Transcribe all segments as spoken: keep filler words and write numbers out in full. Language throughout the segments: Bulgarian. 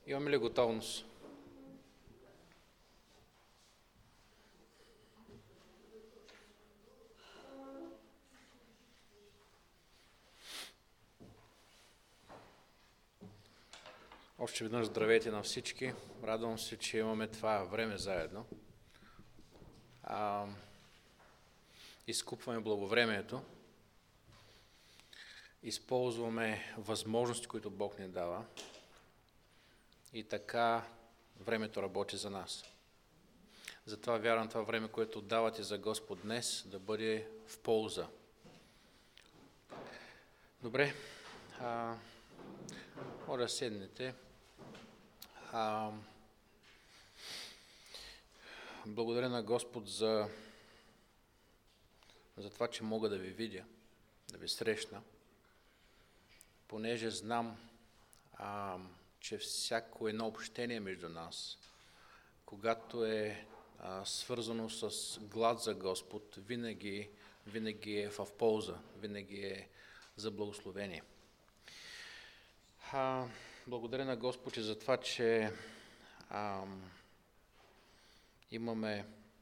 Имаме ли готовност? Още веднъж здравейте на всички. Радвам се, че имаме това време заедно. А, изкупваме благовремието. Използваме възможности, които Бог ни дава. И така времето работи за нас. Затова вярвам това време, което давате за Господ днес, да бъде в полза. Добре. А, моля да седнете. А, благодаря на Господ за, за това, че мога да ви видя, да ви срещна, понеже знам, а, че всяко едно общение между нас, когато е а, свързано с глад за Господ, винаги, винаги е в полза, винаги е за благословение. А, благодаря на Господ и за това, че а, имаме,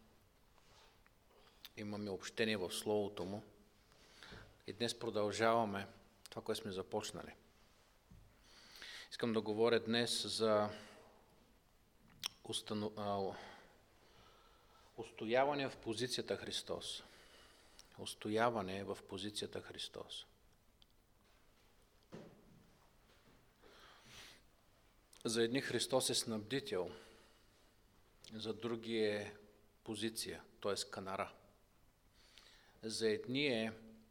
имаме общение в Словото Му и днес продължаваме това, което сме започнали. Искам да говоря днес за установ... а, устояване в позицията Христос. Устояване в позицията Христос. За едни Христос е снабдител, за други е позиция, т.е. канара. За едни е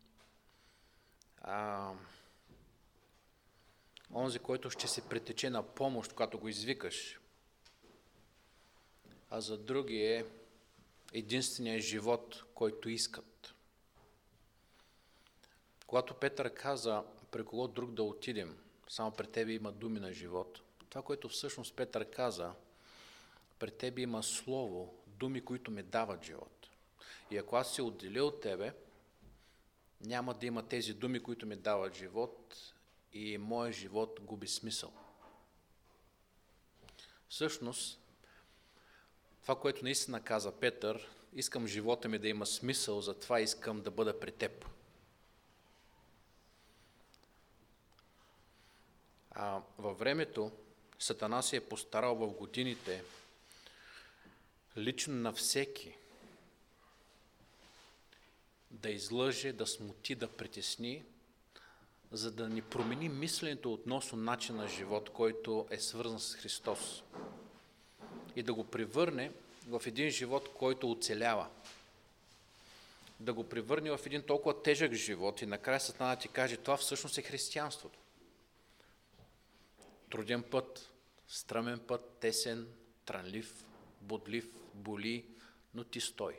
а, онзи, който ще се претече на помощ, когато го извикаш, а за други е единственият живот, който искат. Когато Петър каза, при кого друг да отидем, само при тебе има думи на живот, това, което всъщност Петър каза, пред тебе има слово, думи, които ми дават живот. И ако аз се отделя от тебе, няма да има тези думи, които ми дават живот и моят живот губи смисъл. Всъщност, това, което наистина каза Петър, искам живота ми да има смисъл, затова искам да бъда при теб. А във времето Сатана се е постарал в годините лично на всеки да излъже, да смути, да притесни, за да ни промени мисленето относно начина на живот, който е свързан с Христос и да го превърне в един живот, който оцелява. Да го превърне в един толкова тежък живот и накрая Сатана ти каже, това всъщност е християнството. Труден път, стръмен път, тесен, трънлив, бодлив, боли, но ти стой.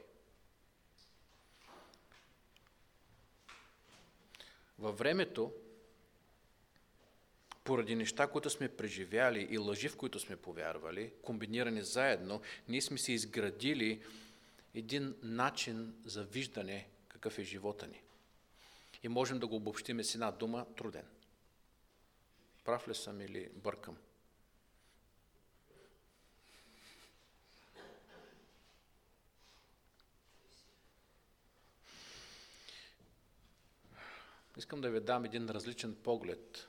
Във времето, поради неща, които сме преживяли и лъжи, в които сме повярвали, комбинирани заедно, ние сме си изградили един начин за виждане какъв е живота ни. И можем да го обобщим с една дума – труден. Прав ли съм или бъркам? Искам да ви дам един различен поглед.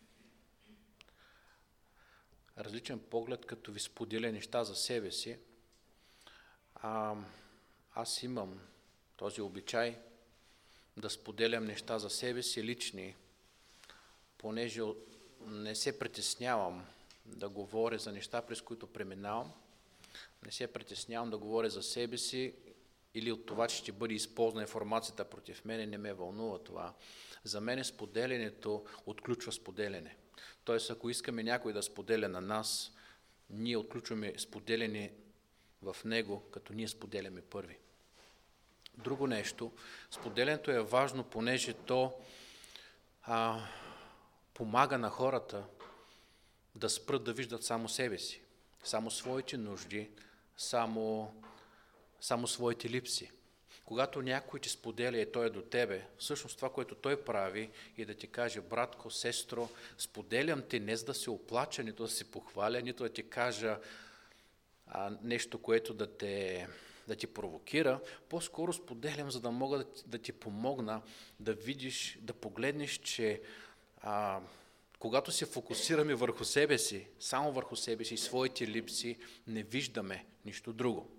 Различен поглед, като ви споделя неща за себе си. А, аз имам този обичай да споделям неща за себе си лични, понеже не се притеснявам да говоря за неща, през които преминавам. Не се притеснявам да говоря за себе си или от това, че ще бъде използвана информацията против мене, не ме вълнува това. За мен споделянето отключва споделяне. Тоест, ако искаме някой да споделя на нас, ние отключваме споделяне в него, като ние споделяме първи. Друго нещо, споделянето е важно, понеже то а, помага на хората да спрат да виждат само себе си, само своите нужди, само, само своите липси. Когато някой ти споделя и той е до тебе, всъщност това, което той прави, е да ти каже: братко, сестро, споделям ти не за да се оплача, нито да се похваля, нито да ти кажа а, нещо, което да те, да ти провокира. По-скоро споделям, за да мога да, да ти помогна да видиш, да погледнеш, че а, когато се фокусираме върху себе си, само върху себе си и своите липси, не виждаме нищо друго.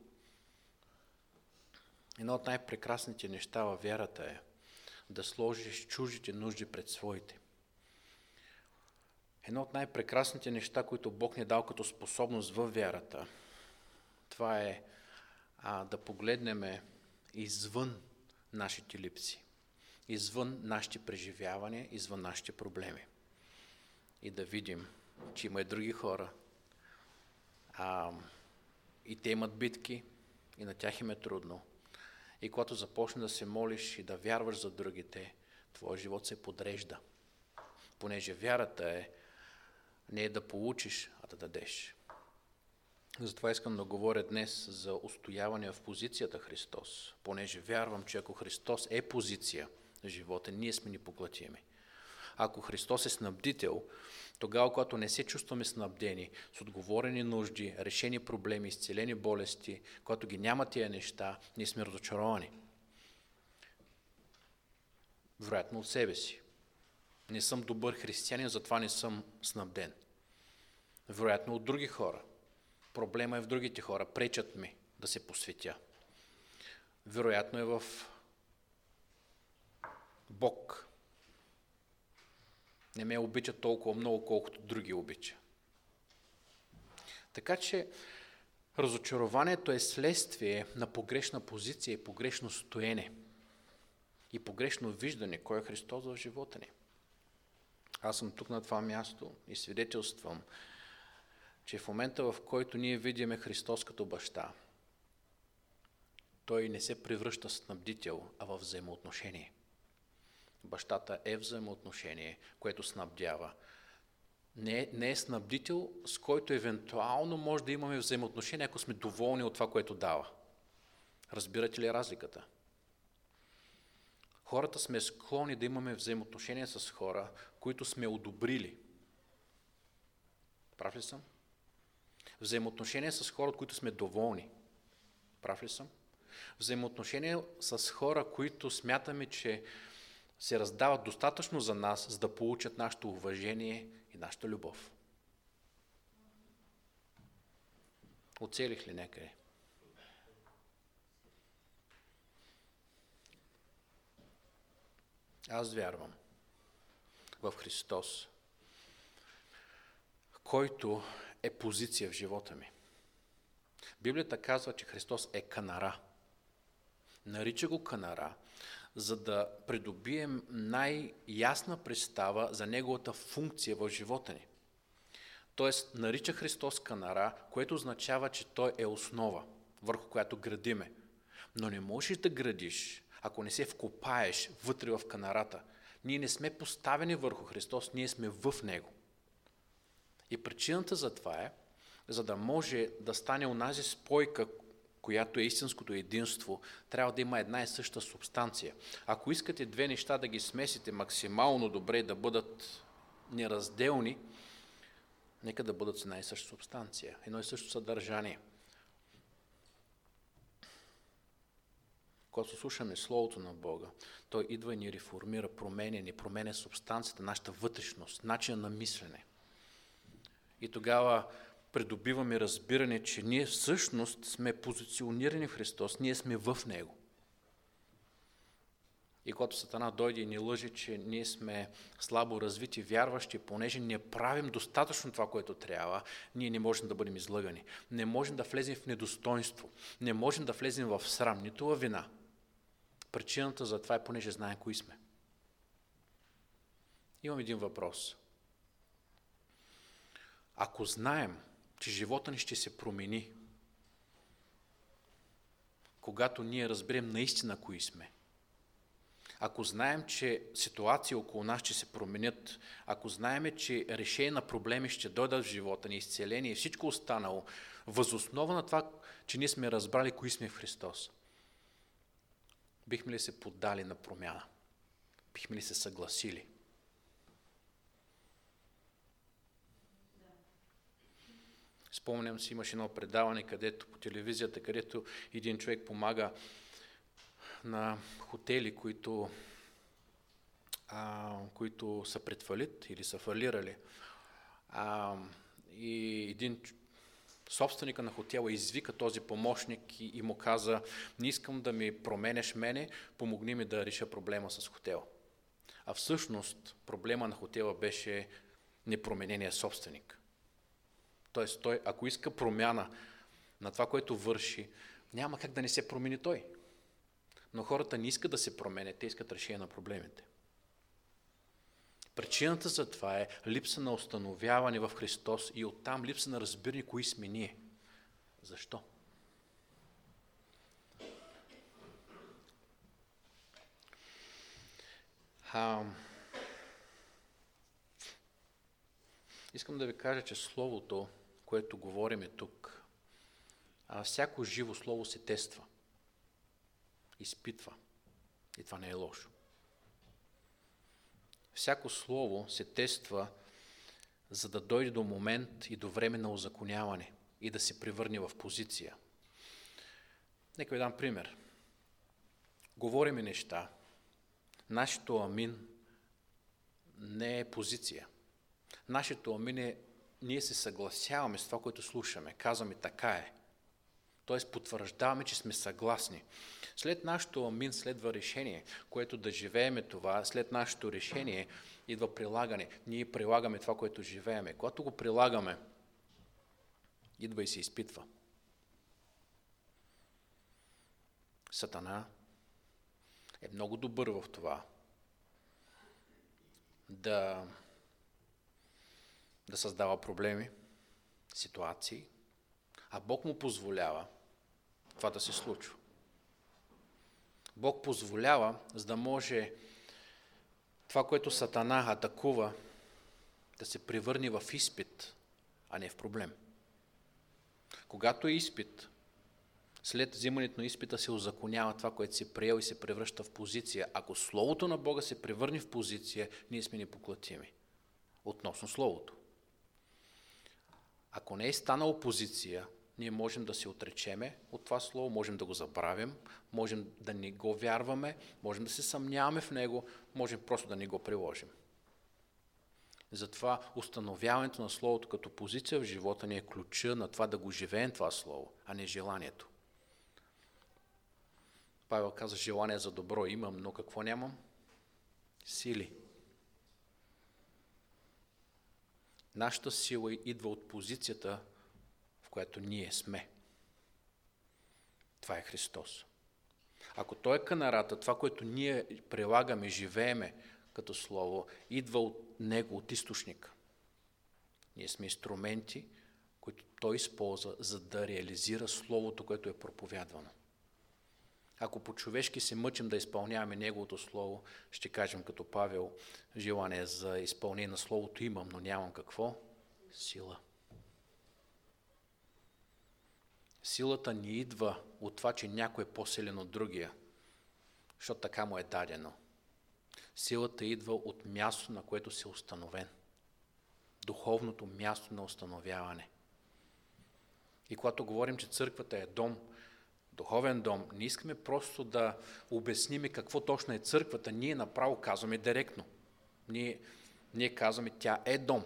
Едно от най-прекрасните неща във вярата е да сложиш чуждите нужди пред своите. Едно от най-прекрасните неща, които Бог ни е дал като способност във вярата, това е а, да погледнем извън нашите липси, извън нашите преживявания, извън нашите проблеми. И да видим, че има и други хора, а, и те имат битки, и на тях им е трудно. И когато започне да се молиш и да вярваш за другите, твоя живот се подрежда. Понеже вярата е не е да получиш, а да дадеш. Затова искам да говоря днес за устояване в позицията Христос. Понеже вярвам, че ако Христос е позиция в живота, ние сме непоглътими. Ако Христос е снабдител, тогава, когато не се чувстваме снабдени с отговорени нужди, решени проблеми, изцелени болести, когато ги няма тия неща, ние сме разочаровани. Вероятно от себе си. Не съм добър християнин, затова не съм снабден. Вероятно от други хора. Проблема е в другите хора, пречат ми да се посветя. Вероятно е в Бог. Не ме обича толкова много, колкото други обича. Така че разочарованието е следствие на погрешна позиция и погрешно стоене и погрешно виждане кой е Христос в живота ни. Аз съм тук на това място и свидетелствам, че в момента, в който ние видиме Христос като баща, той не се превръща в снабдител, а в взаимоотношение. Бащата е взаимоотношение, което снабдява. Не е, не е снабдител, с който евентуално може да имаме взаимоотношение, ако сме доволни от това, което дава. Разбирате ли разликата? Хората сме склонни да имаме взаимоотношения с хора, които сме одобрили. Прав ли съм? Взаимоотношения с хора, от които сме доволни. Прав ли съм? Взаимоотношения с хора, които смятаме, че се раздават достатъчно за нас, за да получат нашето уважение и нашата любов. Оцелих ли някъде? Аз вярвам в Христос, който е позиция в живота ми. Библията казва, че Христос е канара. Нарича го канара, за да придобием най-ясна представа за неговата функция в живота ни. Тоест, нарича Христос канара, което означава, че Той е основа, върху която градиме. Но не можеш да градиш, ако не се вкопаеш вътре в канарата. Ние не сме поставени върху Христос, ние сме в Него. И причината за това е, за да може да стане онази спойка, която е истинското единство, трябва да има една и съща субстанция. Ако искате две неща да ги смесите максимално добре, да бъдат неразделни, нека да бъдат с една и съща субстанция, едно и също съдържание. Когато слушаме Словото на Бога, Той идва и ни реформира, променя, ни променя субстанцията, нашата вътрешност, начин на мислене. И тогава придобиваме разбиране, че ние всъщност сме позиционирани в Христос, ние сме в Него. И когато Сатана дойде и ни лъже, че ние сме слабо развити, вярващи, понеже не правим достатъчно това, което трябва, ние не можем да бъдем излъгани. Не можем да влезем в недостойнство. Не можем да влезем в срам, нито във вина. Причината за това е, понеже знаем кои сме. Имам един въпрос. Ако знаем, че живота ни ще се промени, когато ние разберем наистина кои сме, ако знаем, че ситуации около нас ще се променят, ако знаем, че решение на проблеми ще дойдат в живота ни, изцеление и всичко останало, въз основа на това, че ние сме разбрали кои сме в Христос, бихме ли се поддали на промяна? Бихме ли се съгласили? Спомням си, имаше едно предаване, където по телевизията, където един човек помага на хотели, които, а, които са пред фалит или са фалирали. А, и един собственика на хотела извика този помощник и, и му каза: не искам да ми променеш мене, помогни ми да реша проблема с хотела. А всъщност проблема на хотела беше непроменения собственик. Тоест той, ако иска промяна на това, което върши, няма как да не се промени той. Но хората не искат да се променят, те искат решение на проблемите. Причината за това е липса на установяване в Христос и оттам липса на разбиране кои сме ние. Защо? А, искам да ви кажа, че Словото, което говориме тук, а, всяко живо слово се тества, изпитва. И това не е лошо. Всяко слово се тества, за да дойде до момент и до време на узаконяване и да се превърне в позиция. Нека ви дам пример. Говориме неща. Нашето амин не е позиция. Нашето амин е, ние се съгласяваме с това, което слушаме. Казваме така е. Тоест потвърждаваме, че сме съгласни. След нашето амин следва решение, което да живееме това. След нашето решение идва прилагане. Ние прилагаме това, което живееме. Когато го прилагаме, идва и се изпитва. Сатана е много добър в това да, да създава проблеми, ситуации, а Бог му позволява това да се случва. Бог позволява, за да може това, което Сатана атакува, да се превърне в изпит, а не в проблем. Когато е изпит, след взимането на изпита се узаконява това, което се приел и се превръща в позиция. Ако Словото на Бога се превърне в позиция, ние сме непоклатими относно Словото. Ако не е станало позиция, ние можем да се отречеме от това Слово, можем да го забравим, можем да не го вярваме, можем да се съмняваме в него, можем просто да не го приложим. Затова установяването на Словото като позиция в живота ни е ключа на това да го живеем това Слово, а не желанието. Павел каза: желание за добро имам, но какво нямам? Сили. Нашата сила идва от позицията, в която ние сме. Това е Христос. Ако Той е канарата, това, което ние прилагаме, живееме като Слово, идва от Него, от източника. Ние сме инструменти, които Той използва, за да реализира Словото, което е проповядвано. Ако по-човешки се мъчим да изпълняваме Неговото Слово, ще кажем като Павел: желание за изпълнение на Словото имам, но нямам какво? Сила. Силата ни идва от това, че някой е по-силен от другия, защото така му е дадено. Силата идва от място, на което си установен. Духовното място на установяване. И когато говорим, че църквата е дом, духовен дом, не искаме просто да обясним какво точно е църквата, ние направо казваме директно. Ние, ние казваме, тя е дом.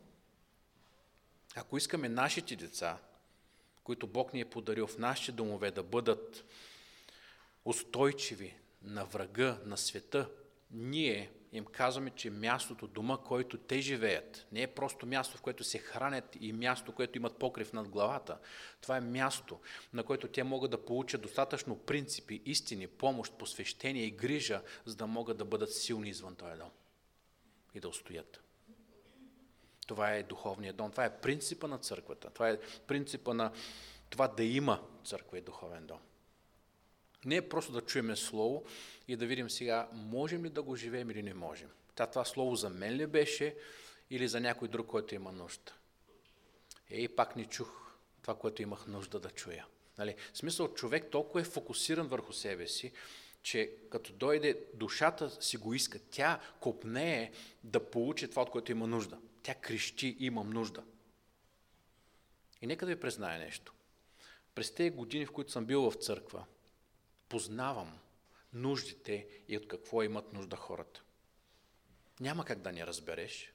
Ако искаме нашите деца, които Бог ни е подарил в нашите домове, да бъдат устойчиви на врага, на света, ние им казваме, че мястото, дома, който те живеят, не е просто място, в което се хранят и място, което имат покрив над главата. Това е място, на което те могат да получат достатъчно принципи, истини, помощ, посвещение и грижа, за да могат да бъдат силни извън този дом и да устоят. Това е духовният дом, това е принципа на църквата, това е принципа на това да има църква и духовен дом. Не е просто да чуем Слово и да видим сега, можем ли да го живеем или не можем. Та, това Слово за мен ли беше или за някой друг, който има нужда? Ей, пак не чух това, което имах нужда да чуя. Нали? В смисъл, човек толкова е фокусиран върху себе си, че като дойде душата си го иска. Тя копнее да получи това, от което има нужда. Тя крещи, имам нужда. И нека да ви призная нещо. През тези години, в които съм бил в църква, познавам нуждите и от какво имат нужда хората. Няма как да не разбереш.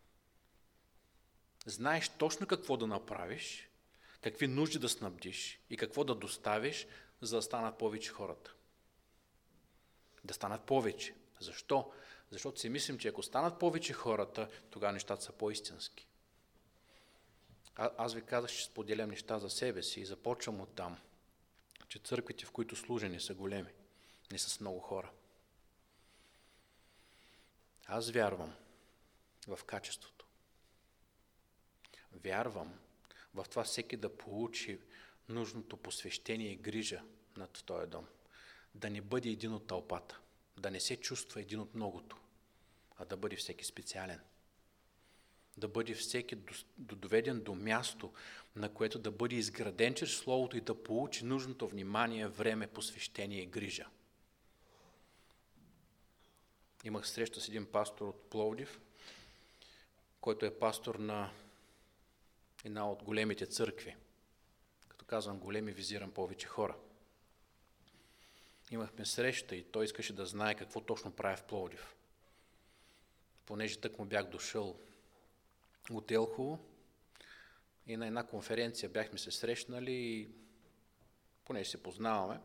Знаеш точно какво да направиш, какви нужди да снабдиш и какво да доставиш, за да станат повече хората. Да станат повече. Защо? Защото си мислим, че ако станат повече хората, тогава нещата са по-истински. А, аз ви казах, че споделям неща за себе си и започвам от там, че църквите, в които служа, не са големи, не са с много хора. Аз вярвам в качеството. Вярвам в това всеки да получи нужното посвещение и грижа над този дом. Да не бъде един от тълпата, да не се чувства един от многото, а да бъде всеки специален. Да бъде всеки доведен до място, на което да бъде изграден чрез Словото и да получи нужното внимание, време, посвещение и грижа. Имах среща с един пастор от Пловдив, който е пастор на една от големите църкви. Като казвам големи, визирам повече хора. Имахме среща и той искаше да знае какво точно прави в Пловдив. Понеже тък му бях дошъл от Елхово и на една конференция бяхме се срещнали и понеже се познаваме,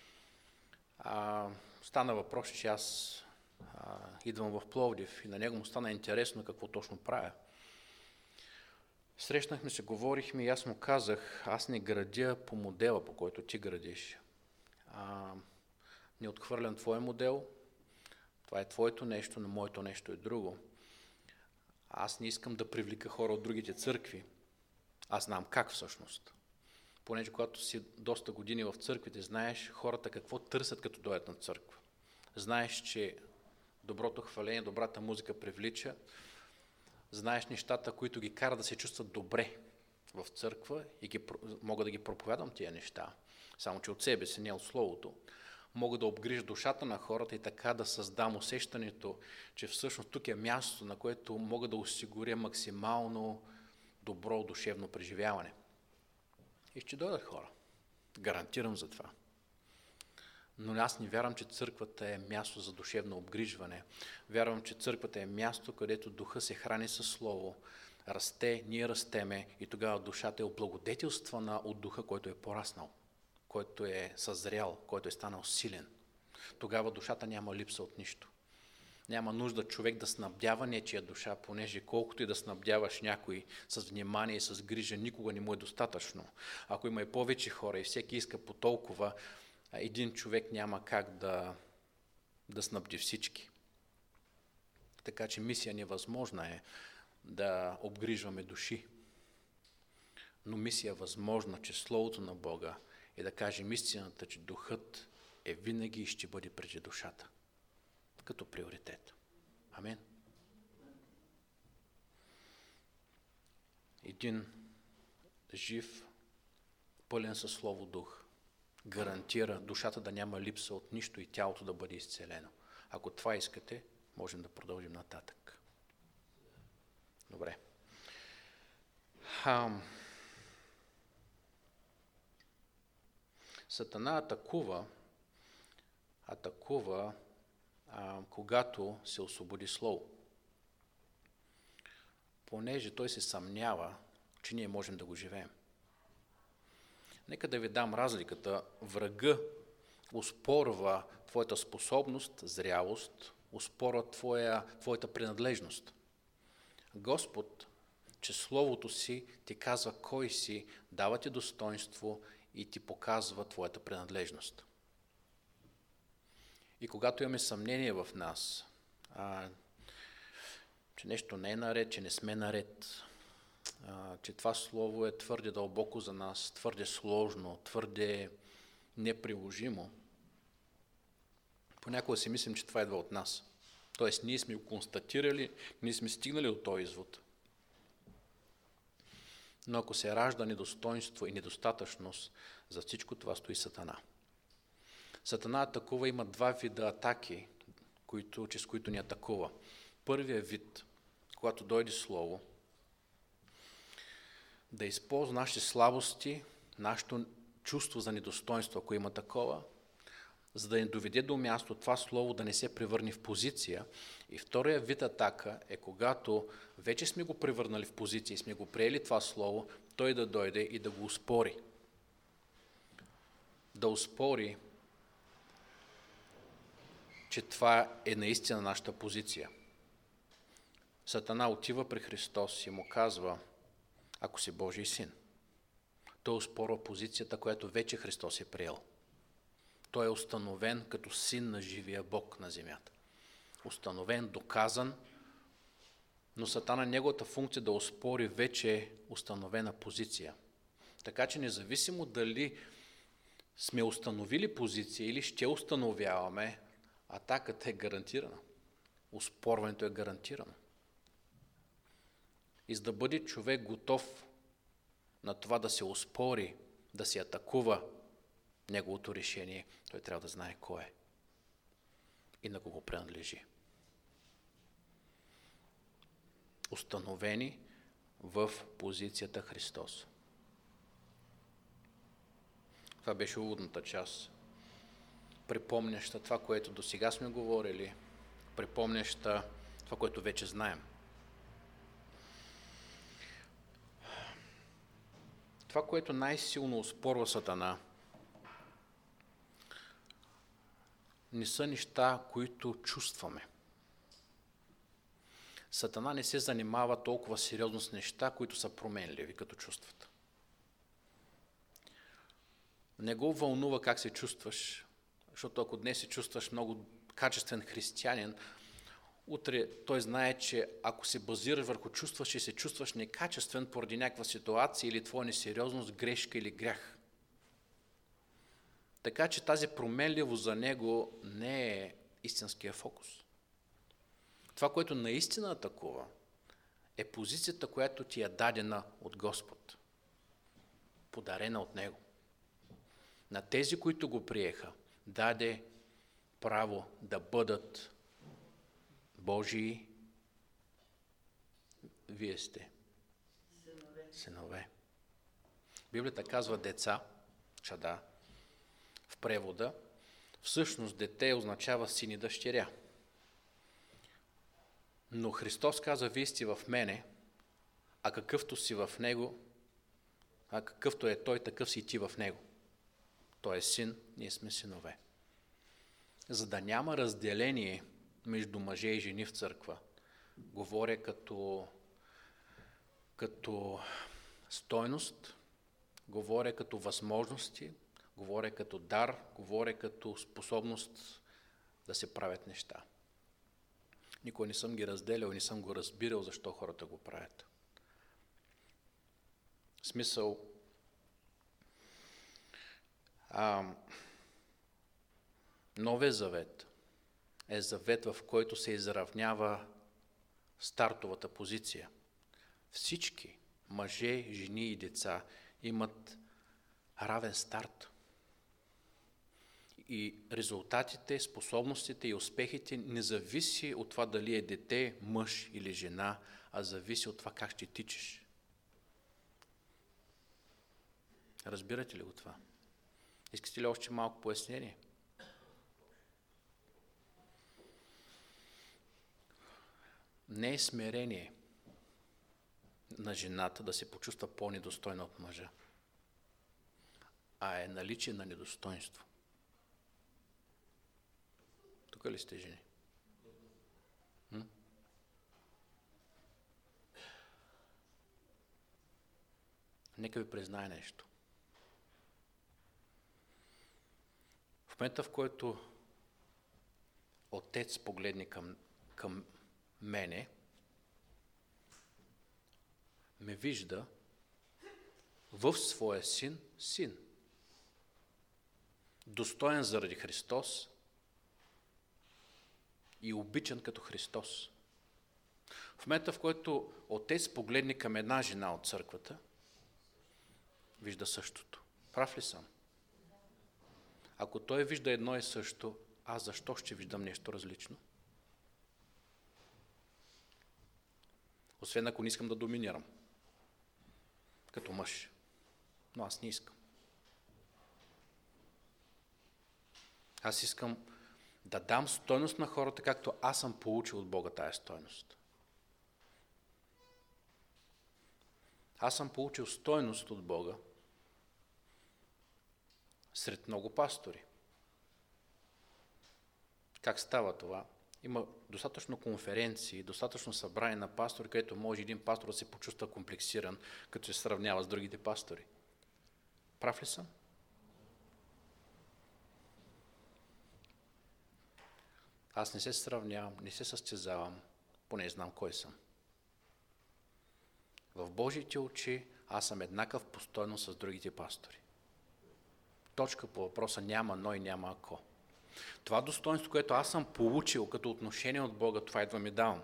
а, стана въпрос, че аз а, идвам в Пловдив и на него му стана интересно какво точно правя. Срещнахме се, говорихме и аз му казах, аз не градя по модела, по който ти градиш. А, не отхвърлям твой модел, това е твоето нещо, но моето нещо е друго. Аз не искам да привлика хора от другите църкви. Аз знам как всъщност. Понеже когато си доста години в църквите, знаеш хората какво търсят като дойдат на църква. Знаеш, че доброто хваление, добрата музика привлича. Знаеш нещата, които ги карат да се чувстват добре в църква и ги, мога да ги проповядам тия неща. Само че от себе си, не от Словото. Мога да обгрижа душата на хората и така да създам усещането, че всъщност тук е място, на което мога да осигуря максимално добро душевно преживяване. И ще дойдат хора. Гарантирам за това. Но аз не вярвам, че църквата е място за душевно обгрижване. Вярвам, че църквата е място, където духа се храни със Слово, расте, ние растеме и тогава душата е облагодетелствана от духа, който е пораснал, който е съзрял, който е станал силен. Тогава душата няма липса от нищо. Няма нужда човек да снабдява нечия душа, понеже колкото и да снабдяваш някой с внимание и с грижа, никога не му е достатъчно. Ако има и повече хора и всеки иска по толкова, един човек няма как да, да снабди всички. Така че мисия невъзможна е да обгрижваме души. Но мисия възможна, че Словото на Бога е да кажем истината, че духът е винаги и ще бъде преди душата. Като приоритет. Амин. Един жив, пълен със Слово дух гарантира душата да няма липса от нищо и тялото да бъде изцелено. Ако това искате, можем да продължим нататък. Добре. Хам. Сатана атакува, атакува, а, когато се освободи Слово. Понеже той се съмнява, че ние можем да го живеем. Нека да ви дам разликата. Врага оспорва твоята способност, зрялост, оспорва твоя, твоята принадлежност. Господ, че Словото си ти казва кой си, дава ти достоинство и ти показва твоята принадлежност. И когато имаме съмнение в нас, а, че нещо не е наред, че не сме наред, а, че това слово е твърде дълбоко за нас, твърде сложно, твърде неприложимо, понякога си мислим, че това идва от нас. Тоест, ние сме го констатирали, ние сме стигнали от този извод. Но ако се ражда недостойнство и недостатъчност, за всичко това стои Сатана. Сатана атакува, има два вида атаки, които, чрез които ни атакува. Първият вид, когато дойде Слово, да използва нашите слабости, нашето чувство за недостойнство, ако има такова, за да ни доведе до място това Слово да не се превърне в позиция. И втория вид атака е когато вече сме го превърнали в позиция и сме го приели това Слово, той да дойде и да го успори. Да успори, че това е наистина нашата позиция. Сатана отива при Христос и му казва: ако си Божий син. Той успорва позицията, която вече Христос е приел. Той е установен като син на живия Бог на земята. Установен, доказан, но Сатана, неговата функция да успори вече установена позиция. Така че независимо дали сме установили позиция или ще установяваме, атаката е гарантирана. Успорването е гарантирано. И за да бъде човек готов на това да се успори, да се атакува неговото решение, той трябва да знае кой е и на кого принадлежи. Установени в позицията Христос. Това беше уводната част, припомняща това, което до сега сме говорили, припомняща това, което вече знаем. Това, което най-силно оспорва Сатана, не са неща, които чувстваме. Сатана не се занимава толкова сериозно с неща, които са променливи като чувствата. Не го вълнува как се чувстваш, защото ако днес се чувстваш много качествен християнин, утре той знае, че ако се базираш върху чувстваш и се чувстваш некачествен поради някаква ситуация или твоя несериозност, грешка или грях. Така че тази променливост за него не е истинския фокус. Това, което наистина атакува, е позицията, която ти е дадена от Господ, подарена от Него. На тези, които го приеха, даде право да бъдат Божии. Вие сте синове. синове. Библията казва деца, чада, в превода. Всъщност дете означава син и дъщеря. Но Христос каза: вие сте в мене, а какъвто си в Него, а какъвто е Той, такъв си и ти в Него. Той е син, ние сме синове. За да няма разделение между мъже и жени в църква, говоря като, като стойност, говоря като възможности, говоря като дар, говоря като способност да се правят неща. Никой не съм ги разделял, не съм го разбирал защо хората го правят. В смисъл, а, Новия завет е завет, в който се изравнява стартовата позиция. Всички мъже, жени и деца имат равен старт. И резултатите, способностите и успехите не зависи от това дали е дете, мъж или жена, а зависи от това как ще тичаш. Разбирате ли го това? Искате ли още малко пояснение? Не е смирение на жената да се почувства по-недостойна от мъжа, а е наличие на недостойнство. Тук ли сте жени? М? Нека ви признае нещо. В момента, в който отец погледне към, към мене, ме вижда в своя син, син. Достоен заради Христос и обичан като Христос. В момента, в който отец погледне към една жена от църквата, вижда същото. Прав ли съм? Ако той вижда едно и също, аз защо ще виждам нещо различно? Освен ако не искам да доминирам. Като мъж. Но аз не искам. Аз искам да дам стойност на хората, както аз съм получил от Бога тая стойност. Аз съм получил стойност от Бога сред много пастори. Как става това? Има достатъчно конференции, достатъчно събрание на пастори, където може един пастор да се почувства комплексиран, като се сравнява с другите пастори. Прав ли съм? Аз не се сравнявам, не се състезавам, поне знам кой съм. В Божиите очи аз съм еднакъв по стойност с другите пастори. Точка по въпроса няма но и няма ако. Това достоинство, което аз съм получил като отношение от Бога, това идва ми давам.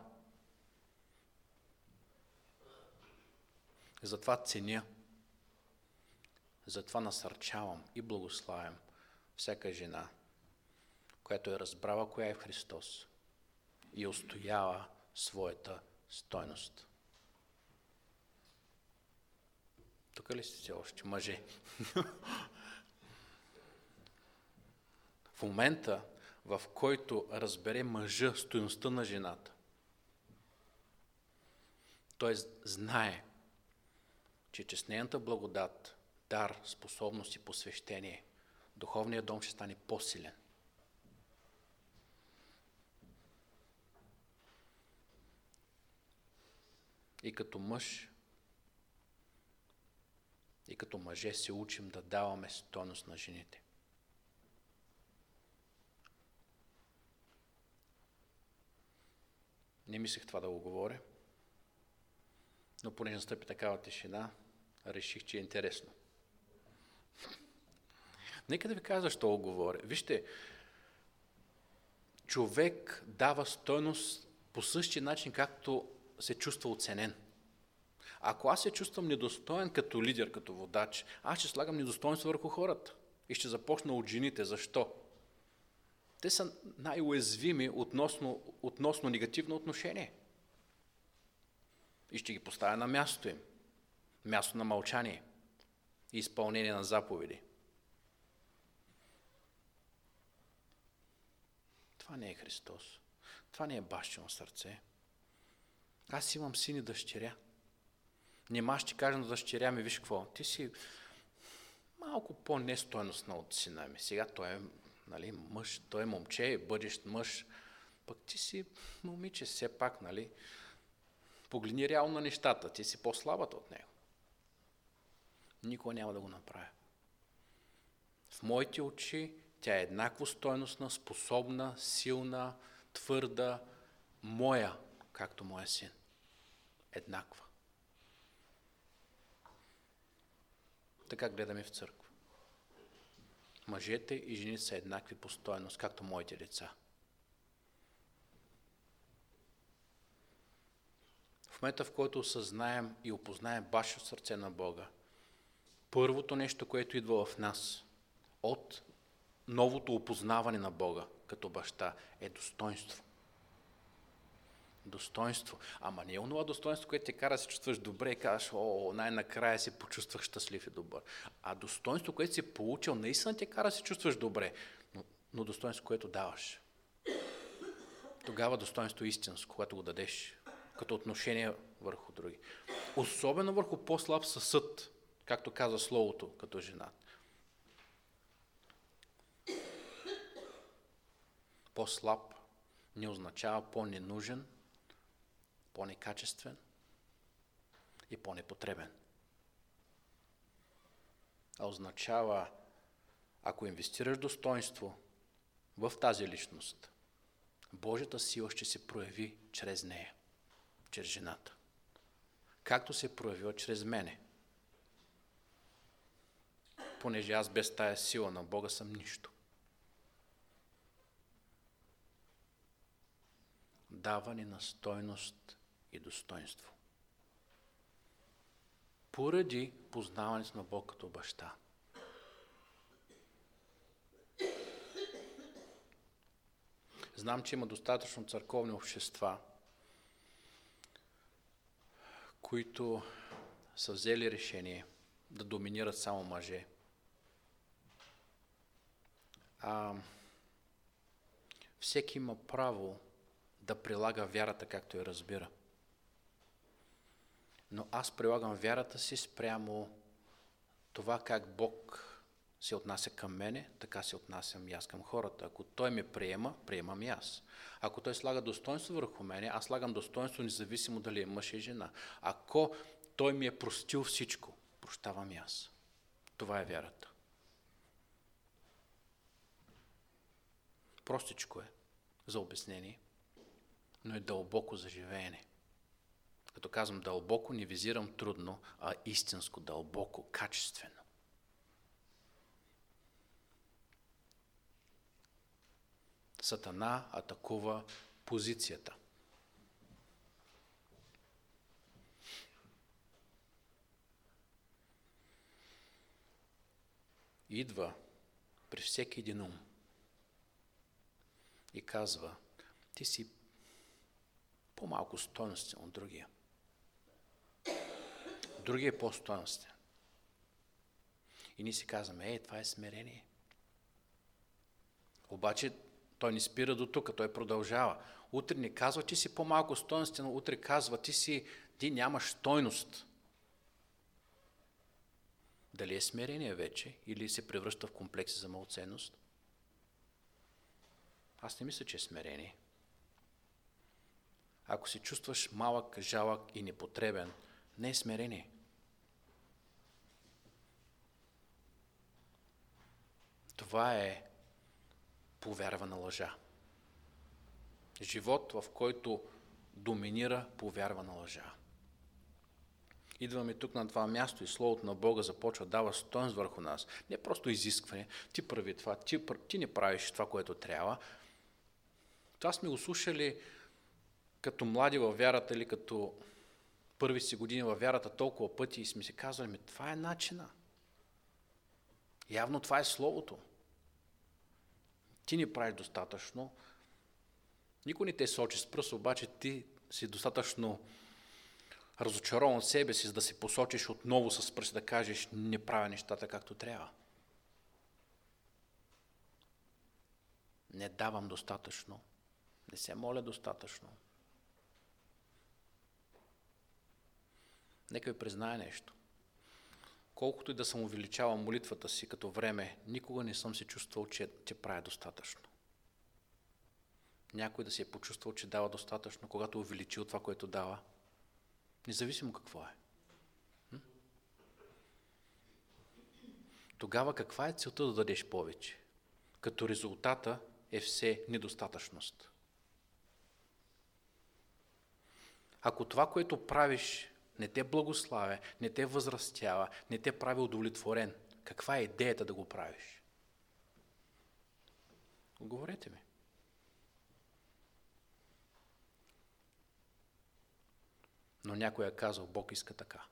Затова ценя, затова насърчавам и благославям всяка жена, която е разбрала коя е в Христос и устоява своята стойност. Тук ли сте все още, мъже? В момента, в който разбере мъжа стойността на жената, той знае, че чрез нейната благодат, дар, способност и посвещение, духовният дом ще стане по-силен. И като мъж, и като мъже се учим да даваме стойност на жените. Не мислех това да го говоря, но понеже настъпи такава тишина, реших, че е интересно. Нека да ви кажа защо го говоря. Вижте, човек дава стойност по същия начин, както се чувства оценен. Ако аз се чувствам недостоен като лидер, като водач, аз ще слагам недостоинство върху хората. И ще започна от жените. Защо? Те са най-уязвими относно, относно негативно отношение. И ще ги поставя на мястото им. Място на мълчание и изпълнение на заповеди. Това не е Христос. Това не е бащино сърце. Аз имам син и дъщеря. Нима ще кажа на дъщеря ми, виж какво, ти си малко по-нестойностна от сина ми. Сега той е, нали, мъж, той е момче, бъдещ мъж, пък ти си момиче все пак, нали, погледни реално на нещата, ти си по-слабата от него. Никога няма да го направя. В моите очи тя е еднакво стойностна, способна, силна, твърда, моя, както моя син. Еднаква. Така гледаме в църква. Мъжете и жените са еднакви по стойност, както моите деца. В момента, в който осъзнаем и опознаем бащото сърце на Бога, първото нещо, което идва в нас от новото опознаване на Бога като баща, е достоинство. Достоинство. Ама не е онова достоинство, което те кара да се чувстваш добре и казваш, о, най-накрая се почувствах щастлив и добър. А достоинство, което си получил, наистина те кара да се чувстваш добре, но, но достоинство, което даваш. Тогава достоинство е истинско, когато го дадеш, като отношение върху други. Особено върху по-слаб съсъд, както казва Словото, като жена. По-слаб не означава по-ненужен, по-некачествен и по-непотребен. А означава, ако инвестираш достоинство в тази личност, Божията сила ще се прояви чрез нея, чрез жената. Както се проявила чрез мене. Понеже аз без тая сила на Бога съм нищо. Даване на стойност и достоинство. Поради познаването на Бог като баща. Знам, че има достатъчно църковни общества, които са взели решение да доминират само мъже. А всеки има право да прилага вярата, както я разбира. Но аз прилагам вярата си спрямо това как Бог се отнася към мене, така се отнасям и аз към хората. Ако Той ме приема, приемам и аз. Ако Той слага достоинство върху мене, аз слагам достоинство, независимо дали е мъж и жена. Ако Той ми е простил всичко, прощавам и аз. Това е вярата. Простичко е за обяснение, но е дълбоко за живеене. Като казвам дълбоко, не визирам трудно, а истинско, дълбоко, качествено. Сатана атакува позицията. Идва при всеки един ум и казва, ти си по-малко стойностен от другия. Другия е по-стойностен. И ние си казваме, е, това е смирение. Обаче той не спира до тук, той продължава. Утре не казва, ти си по-малко стойностен, утре казва, ти си, ти нямаш стойност. Дали е смирение вече или се превръща в комплекси за малоценност? Аз не мисля, че е смирение. Ако се чувстваш малък, жалък и непотребен, не е смирение. Това е повярвана лъжа. Живот, в който доминира повярвана лъжа. Идваме тук на това място и Словото на Бога започва да дава стойност върху нас. Не просто изискване, ти прави това, ти, ти не правиш това, което трябва. Това сме го слушали като млади във вярата или като първи си години във вярата толкова пъти и сме си казвали, това е начина. Явно това е Словото. Ти не правиш достатъчно. Никой не те сочи с пръст, обаче ти си достатъчно разочарован от себе си, за да се посочиш отново с пръст, да кажеш, не правя нещата както трябва. Не давам достатъчно. Не се моля достатъчно. Нека ви признае нещо. Колкото и да съм увеличавал молитвата си като време, никога не съм се чувствал, че, че правя достатъчно. Някой да се е почувствал, че дава достатъчно, когато увеличил това, което дава. Независимо какво е. М? Тогава каква е целта да дадеш повече? Като резултата е все недостатъчност. Ако това, което правиш, не те благославя, не те възрастява, не те прави удовлетворен, каква е идеята да го правиш? Говорете ми. Но някой е казал, Бог иска така.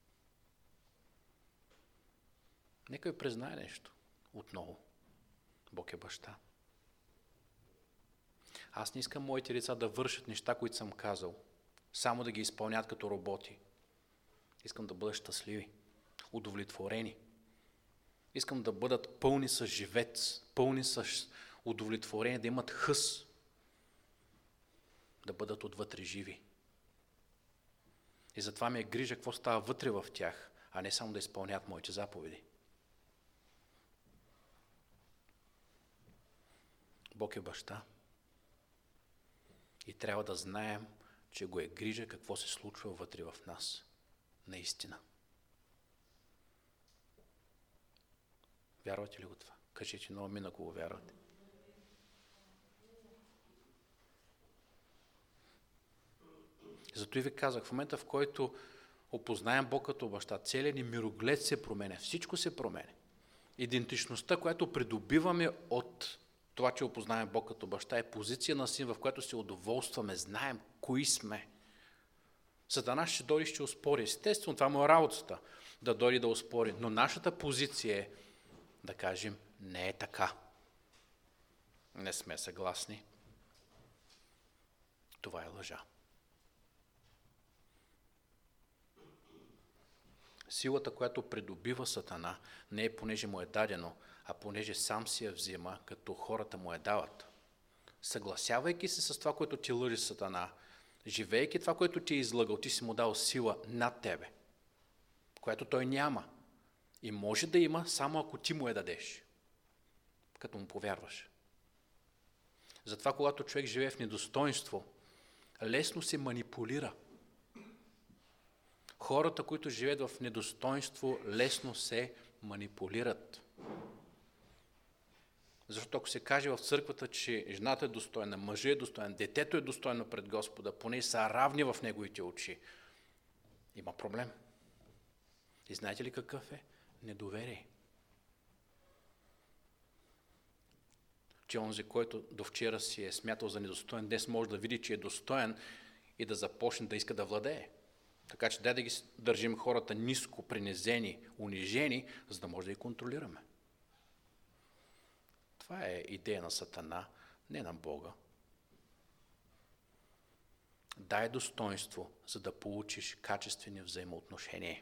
Нека ви признае нещо отново. Бог е баща. Аз не искам моите деца да вършат неща, които съм казал, само да ги изпълнят като роботи. Искам да бъдат щастливи, удовлетворени. Искам да бъдат пълни с живец, пълни с удовлетворение, да имат хъс, да бъдат отвътре живи. И затова ми е грижа какво става вътре в тях, а не само да изпълнят моите заповеди. Бог е баща и трябва да знаем, че го е грижа какво се случва вътре в нас. Наистина. Вярвате ли го това? Кажете много мина, ако го вярвате. Зато и ви казах, в момента, в който опознаем Бог като баща, целият ни мироглед се променя, всичко се променя. Идентичността, която придобиваме от това, че опознаем Бог като баща, е позиция на син, в която се удоволстваме, знаем кои сме. Сатана ще дойде и ще оспори. Естествено, това му е работата, да дойде да оспори. Но нашата позиция е да кажем, не е така. Не сме съгласни. Това е лъжа. Силата, която придобива Сатана, не е понеже му е дадено, а понеже сам си я взима, като хората му я дават. Съгласявайки се с това, което ти лъжи Сатана, живеейки това, което ти е излъгал, ти си му дал сила над тебе, която той няма. И може да има, само ако ти му я дадеш, като му повярваш. Затова, когато човек живее в недостоинство, лесно се манипулира. Хората, които живеят в недостоинство, лесно се манипулират. Защото ако се каже в църквата, че жената е достойна, мъжът е достоен, детето е достойно пред Господа, поне са равни в неговите очи, има проблем. И знаете ли какъв е? Недоверие. Че онзи, който до вчера си е смятал за недостоен, днес може да види, че е достоен и да започне да иска да владее. Така че дай да ги държим хората ниско, принизени, унижени, за да може да ги контролираме. Това е идея на Сатана, не на Бога. Дай достоинство, за да получиш качествени взаимоотношения.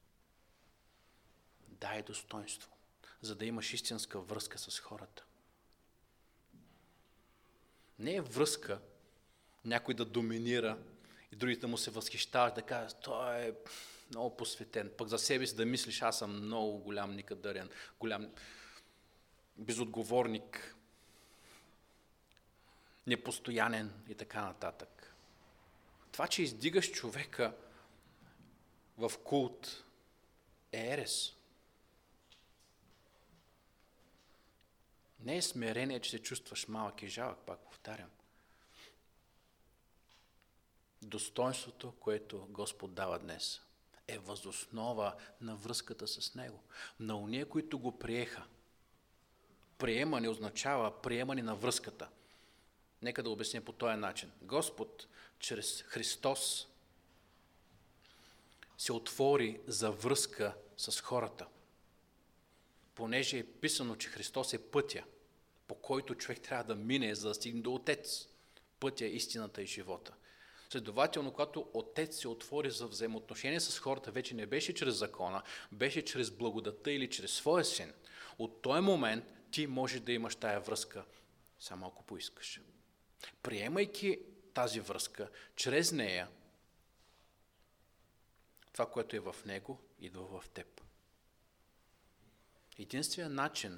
Дай достоинство, за да имаш истинска връзка с хората. Не е връзка някой да доминира и другите да му се възхищават, да кажат, той е много посветен. Пък за себе си да мислиш, аз съм много голям никадърен, голям безотговорник, непостоянен и така нататък. Това, че издигаш човека в култ, е ерес. Не е смирение, че се чувстваш малък и жалък, пак повтарям. Достоинството, което Господ дава днес, е възоснова на връзката с Него. На уния, които го приеха. Приемане означава приемане на връзката. Нека да обясня по този начин. Господ, чрез Христос, се отвори за връзка с хората. Понеже е писано, че Христос е пътя, по който човек трябва да мине, за да стигне до Отец. Пътя, истината и живота. Следователно, когато Отец се отвори за взаимоотношение с хората, вече не беше чрез закона, беше чрез благодата или чрез своя син. От този момент ти можеш да имаш тая връзка, само ако поискаш. Приемайки тази връзка, чрез нея, това, което е в него, идва в теб. Единственият начин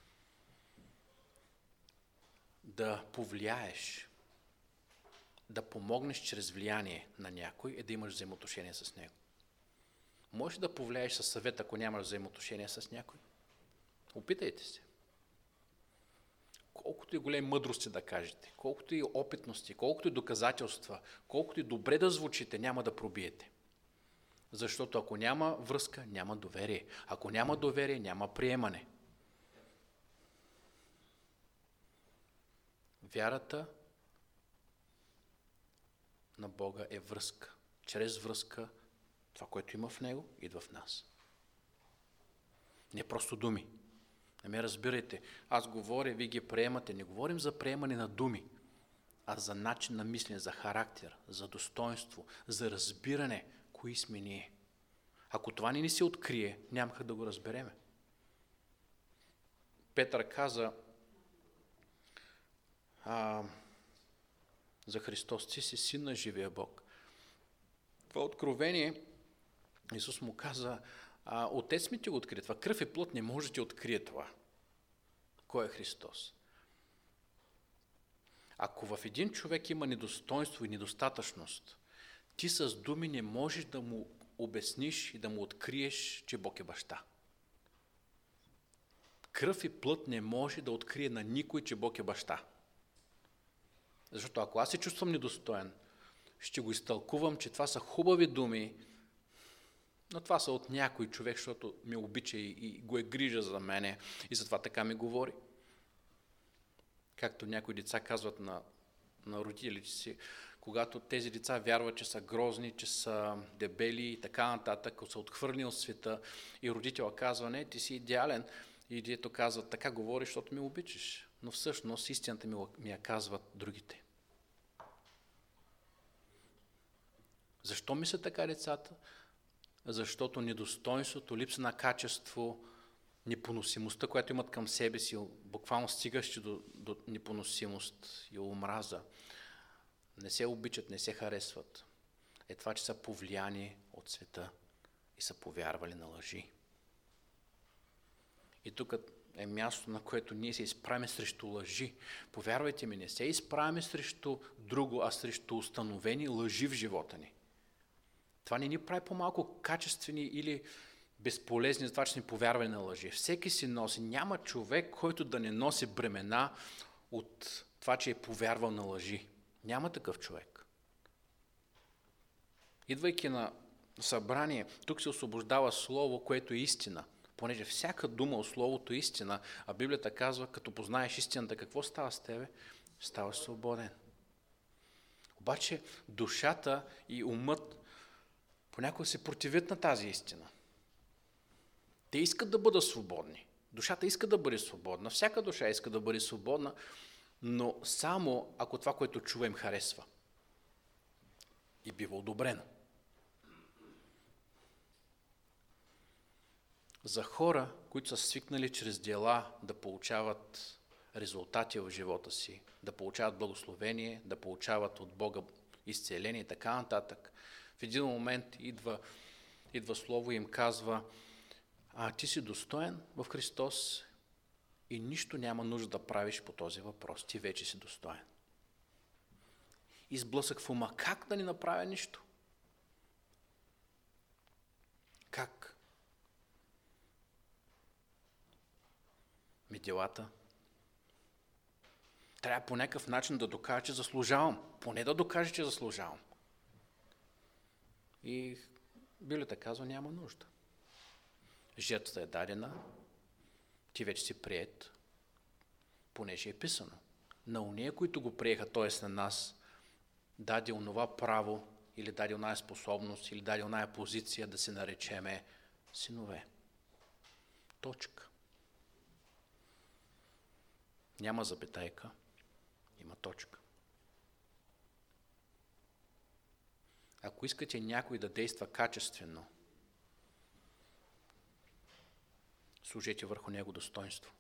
да повлияеш, да помогнеш чрез влияние на някой, е да имаш взаимоотношение с него. Можеш да повлияеш със съвет, ако нямаш взаимоотношение с някой? Опитайте се. Колкото и големи мъдрости да кажете, колкото и опитности, колкото и доказателства, колкото и добре да звучите, няма да пробиете. Защото ако няма връзка, няма доверие. Ако няма доверие, няма приемане. Вярата на Бога е връзка. Чрез връзка, това, което има в Него, идва в нас. Не просто думи. Не ме разбирайте. Аз говоря, вие ги приемате. Не говорим за приемане на думи, а за начин на мислене, за характер, за достоинство, за разбиране, кои сме ние. Ако това не ни се открие, няма как да го разбереме. Петър каза а, за Христос, ти си син на живия Бог. Това откровение, Исус му каза, а, Отец ми ти го открие. Това кръв и плът не може да ти открие това. Кой е Христос? Ако в един човек има недостоинство и недостатъчност, ти с думи не можеш да му обясниш и да му откриеш, че Бог е баща. Кръв и плът не може да открие на никой, че Бог е баща. Защото ако аз се чувствам недостоен, ще го изтълкувам, че това са хубави думи, но това са от някой човек, защото ме обича и, и го е грижа за мене и затова така ми говори. Както някои деца казват на, на родителите си, когато тези деца вярват, че са грозни, че са дебели и така нататък, са отхвърлени от света и родител казва, не, ти си идеален. И дето казват, така говориш, защото ме обичаш. Но всъщност истината ми, ми я казват другите. Защо мислят така децата? Защото недостойнството, липса на качество, непоносимостта, която имат към себе си, буквално стигащи до, до непоносимост и омраза, не се обичат, не се харесват. Е това, че са повлияни от света и са повярвали на лъжи. И тук е място, на което ние се изправяме срещу лъжи. Повярвайте ми, не се изправяме срещу друго, а срещу установени лъжи в живота ни. Това не ни прави по-малко качествени или безполезни за това, че сме повярвали на лъжи. Всеки си носи. Няма човек, който да не носи бремена от това, че е повярвал на лъжи. Няма такъв човек. Идвайки на събрание, тук се освобождава слово, което е истина. Понеже всяка дума от словото е истина, а Библията казва, като познаеш истината, какво става с тебе? Ставаш свободен. Обаче душата и умът понякога се противят на тази истина. Те искат да бъдат свободни. Душата иска да бъде свободна. Всяка душа иска да бъде свободна, но само ако това, което чува, им харесва. И бива одобрено. За хора, които са свикнали чрез дела да получават резултати в живота си, да получават благословение, да получават от Бога изцеление и така нататък, в един момент идва, идва слово и им казва: а ти си достоен в Христос и нищо няма нужда да правиш по този въпрос. Ти вече си достоен. Изблъсък в ума. Как да не направя нищо? Как? Ми делата. Трябва по някакъв начин да докажа, че заслужавам. Поне да докажа, че заслужавам. И Библията казва, няма нужда. Жертвата е дадена, ти вече си приет, понеже е писано. На уния, които го приеха, т.е. на нас, даде онова право, или даде оная способност, или даде оная позиция да се наречеме синове. Точка. Няма запетайка, има точка. Ако искате някой да действа качествено, служете върху него достоинство.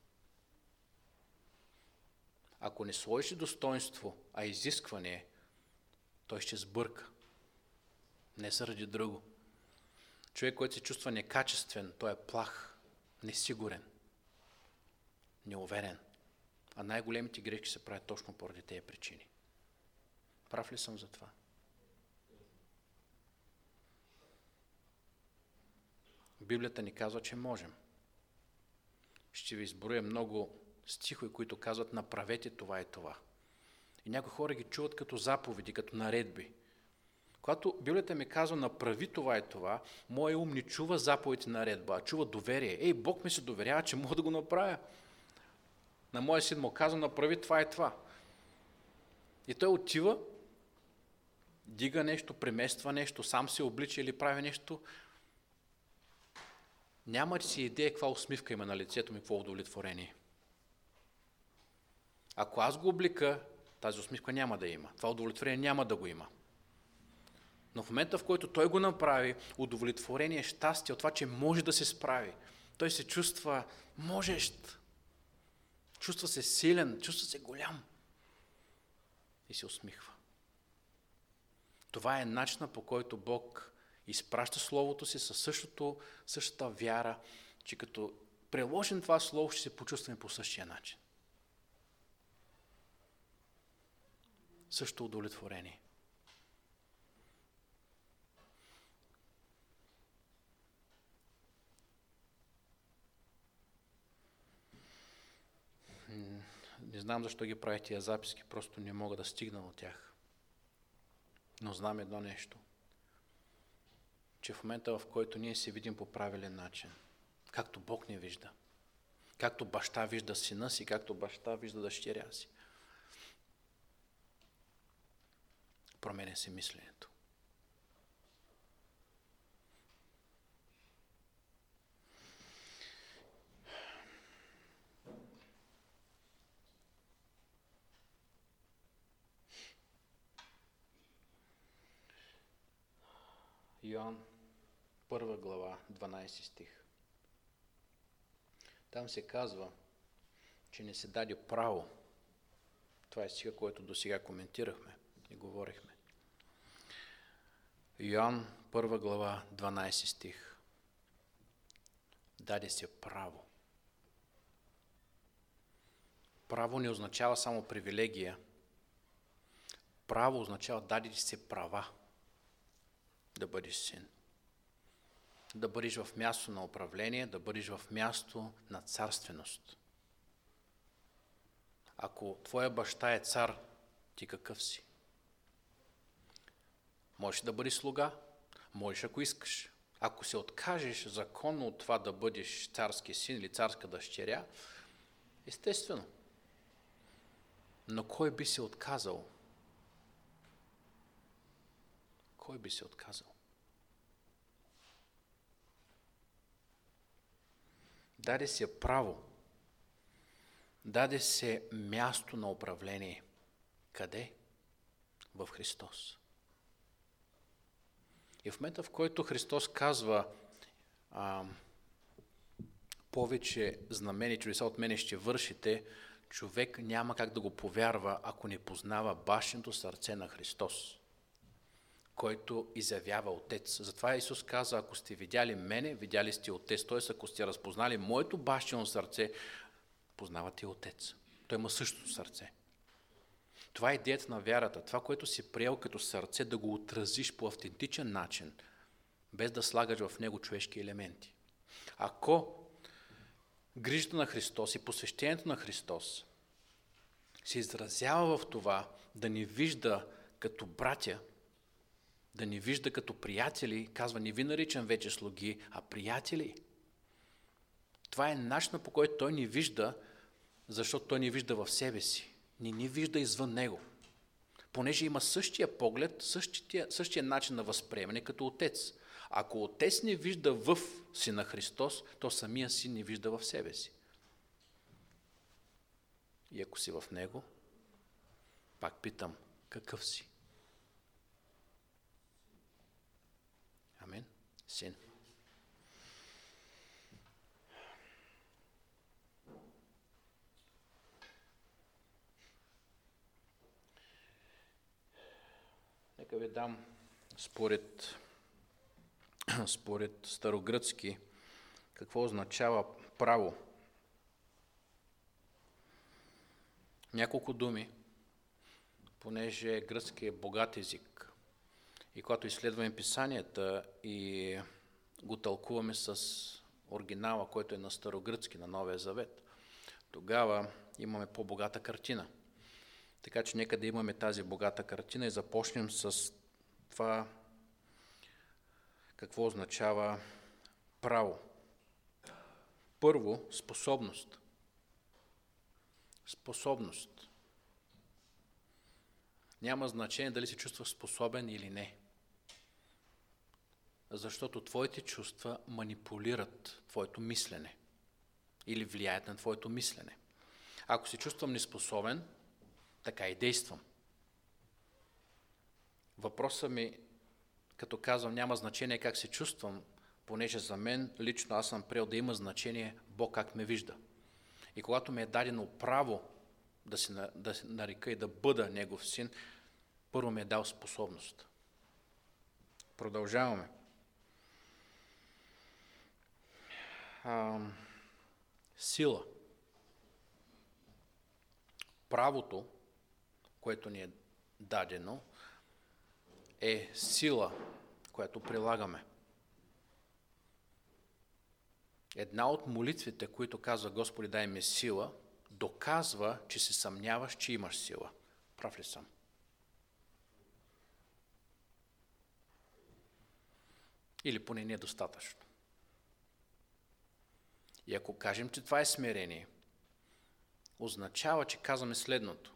Ако не сложиш достоинство, а изискване, той ще сбърка. Не заради друго. Човек, който се чувства некачествен, той е плах, несигурен, неуверен. А най-големите грешки се правят точно поради тези причини. Прав ли съм за това? Библията ни казва, че можем. Ще ви изброя много стихове, които казват, направете това и това. И някои хора ги чуват като заповеди, като наредби. Когато Библията ми казва, направи това и това, моя ум не чува заповеди наредба, а чува доверие. Ей, Бог ми се доверява, че мога да го направя. На моя син му казва, направи това и това. И той отива, дига нещо, премества нещо, сам се облича или прави нещо. Няма ли си идея каква усмивка има на лицето ми, какво удовлетворение? Ако аз го облика, тази усмивка няма да има. Това удовлетворение няма да го има. Но в момента, в който той го направи, удовлетворение, щастие от това, че може да се справи. Той се чувства можещ. Чувства се силен, чувства се голям. И се усмихва. Това е начинът, по който Бог изпраща Словото си със същото, същата вяра, че като приложим това Слово, ще се почувстваме по същия начин. Също удовлетворение. Не знам защо ги правя тия записки, просто не мога да стигна от тях. Но знам едно нещо. Че в момента, в който ние се видим по правилен начин, както Бог ни вижда, както баща вижда сина си, както баща вижда дъщеря си, променя се мисленето. Йоан, първа глава, дванайсети стих. Там се казва, че не се даде право. Това е стиха, който до сега коментирахме и говорихме. Йоан, първа глава, дванайсети стих. Даде се право. Право не означава само привилегия. Право означава даде се права да бъдеш син. Да бъдеш в място на управление, да бъдеш в място на царственост. Ако твоя баща е цар, ти какъв си? Можеш да бъдеш слуга, можеш ако искаш. Ако се откажеш законно от това да бъдеш царски син или царска дъщеря, естествено. Но кой би се отказал? Кой би се отказал? Даде се право. Даде се място на управление. Къде? В Христос. И в момента, в който Христос казва а, повече знамени чудеса от мене ще вършите, човек няма как да го повярва, ако не познава бащиното сърце на Христос, който изявява Отец. Затова Исус каза, ако сте видяли мене, видяли сте Отец. Т.е. ако сте разпознали моето бащино сърце, познавате Отец. Той има същото сърце. Това е идеята на вярата. Това, което си приел като сърце, да го отразиш по автентичен начин, без да слагаш в него човешки елементи. Ако грижата на Христос и посвещението на Христос се изразява в това да ни вижда като братя, да ни вижда като приятели, казва, не ви наричам вече слуги, а приятели. Това е начинът, по който Той ни вижда, защото Той ни вижда в себе си. Не ни вижда извън Него. Понеже има същия поглед, същия, същия начин на възприемане като Отец. Ако Отец не вижда в Сина Христос, то самия Син не вижда в себе си. И ако си в Него, пак питам, какъв си? Амин. Син. Нека ви дам според, според старогръцки какво означава право. Няколко думи, понеже гръцки е богат език. И когато изследваме писанията и го тълкуваме с оригинала, който е на старогръцки, на Новия Завет, тогава имаме по-богата картина. Така че нека да имаме тази богата картина и започнем с това какво означава право. Първо, способност. Способност. Няма значение дали се чувстваш способен или не. Защото твоите чувства манипулират твоето мислене или влияят на твоето мислене. Ако се чувствам неспособен, така и действам. Въпросът ми, като казвам, няма значение как се чувствам, понеже за мен лично аз съм приел да има значение Бог как ме вижда. И когато ми е дадено право да се, да се нарека и да бъда Негов син, първо ми е дал способност. Продължаваме. А, сила. Правото, което ни е дадено, е сила, която прилагаме. Една от молитвите, които казва Господи, дай ми сила, доказва, че се съмняваш, че имаш сила. Прав ли съм? Или поне не е достатъчно. И ако кажем, че това е смирение, означава, че казваме следното.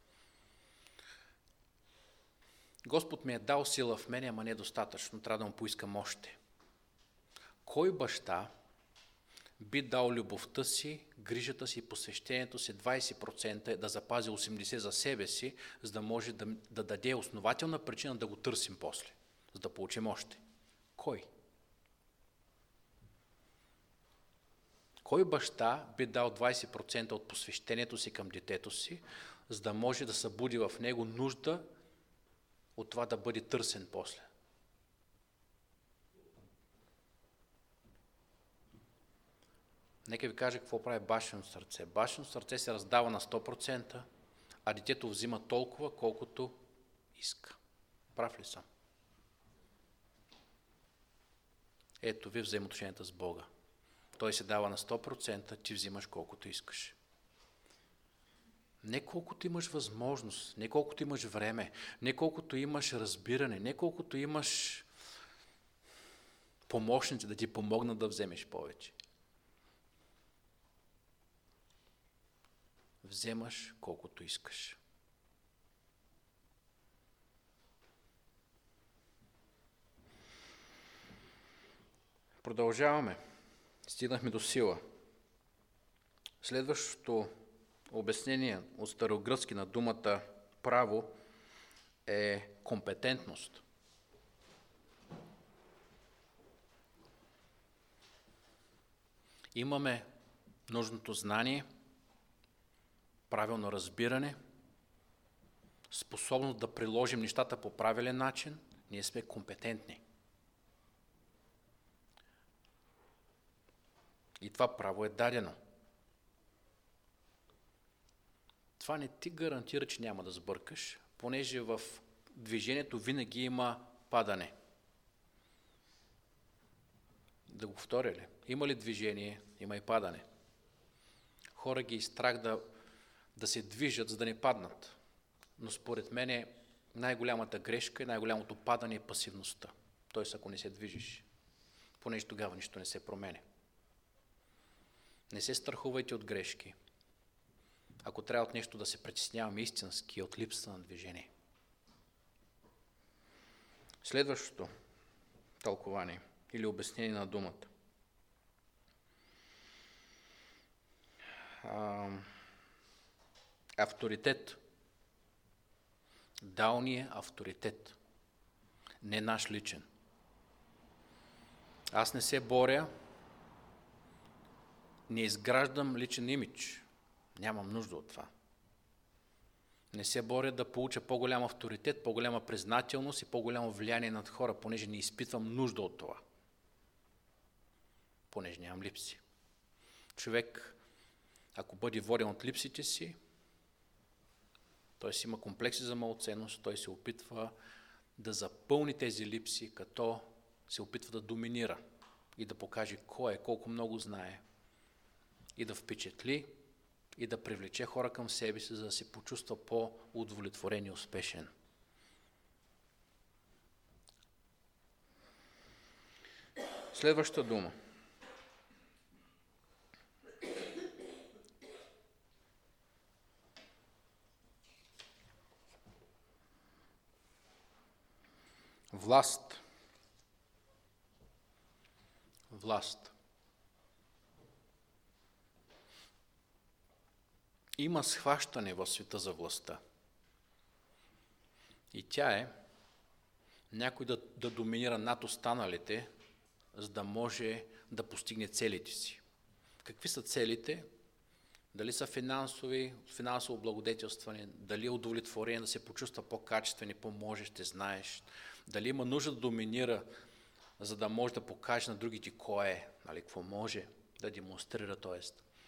Господ ми е дал сила в мене, ама не е достатъчно, трябва да му поискам още. Кой баща би дал любовта си, грижата си, посвещението си двайсет процента, да запази осемдесет процента за себе си, за да може да, да даде основателна причина да го търсим после, за да получим още? Кой? Кой баща би дал двайсет процента от посвещението си към детето си, за да може да събуди в него нужда от това да бъде търсен после? Нека ви кажа какво прави бащино сърце. Бащино сърце се раздава на сто процента, а детето взима толкова, колкото иска. Прав ли съм? Ето ви взаимоотношенията с Бога. Той се дава на сто процента, ти взимаш колкото искаш. Не колкото имаш възможност, не колкото имаш време, не колкото имаш разбиране, не колкото имаш помощници да ти помогнат да вземеш повече. Вземаш колкото искаш. Продължаваме. Стигнахме до сила. Следващото обяснение от старогръцки на думата право е компетентност. Имаме нужното знание, правилно разбиране, способност да приложим нещата по правилен начин, ние сме компетентни. И това право е дадено. Това не ти гарантира, че няма да сбъркаш, понеже в движението винаги има падане. Да го повторя ли? Има ли движение, има и падане. Хора ги е страх да, да се движат, за да не паднат. Но според мен най-голямата грешка и най-голямото падане е пасивността. Тоест, ако не се движиш, понеже тогава нищо не се променя. Не се страхувайте от грешки. Ако трябва от нещо да се притесняваме истински, от липсата на движение. Следващото тълкование или обяснение на думата. А, авторитет. Дал ни е авторитет. Не наш личен. Аз не се боря, не изграждам личен имидж. Нямам нужда от това. Не се боря да получа по-голям авторитет, по-голяма признателност и по-голямо влияние над хора, понеже не изпитвам нужда от това. Понеже нямам липси. Човек, ако бъде воден от липсите си, той си има комплекси за малоценност, той се опитва да запълни тези липси, като се опитва да доминира и да покаже кой е, колко много знае, и да впечатли и да привлече хора към себе си, за да се почувства по-удовлетворен и успешен. Следваща дума. Власт. Власт. Има схващане в света за властта. И тя е някой да, да доминира над останалите, за да може да постигне целите си. Какви са целите? Дали са финансови, финансово благодетелстване, дали е удовлетворение да се почувства по-качествен и по-можеш, ще знаеш, дали има нужда да доминира, за да може да покаже на другите кой е, нали, какво може да демонстрира, т.е.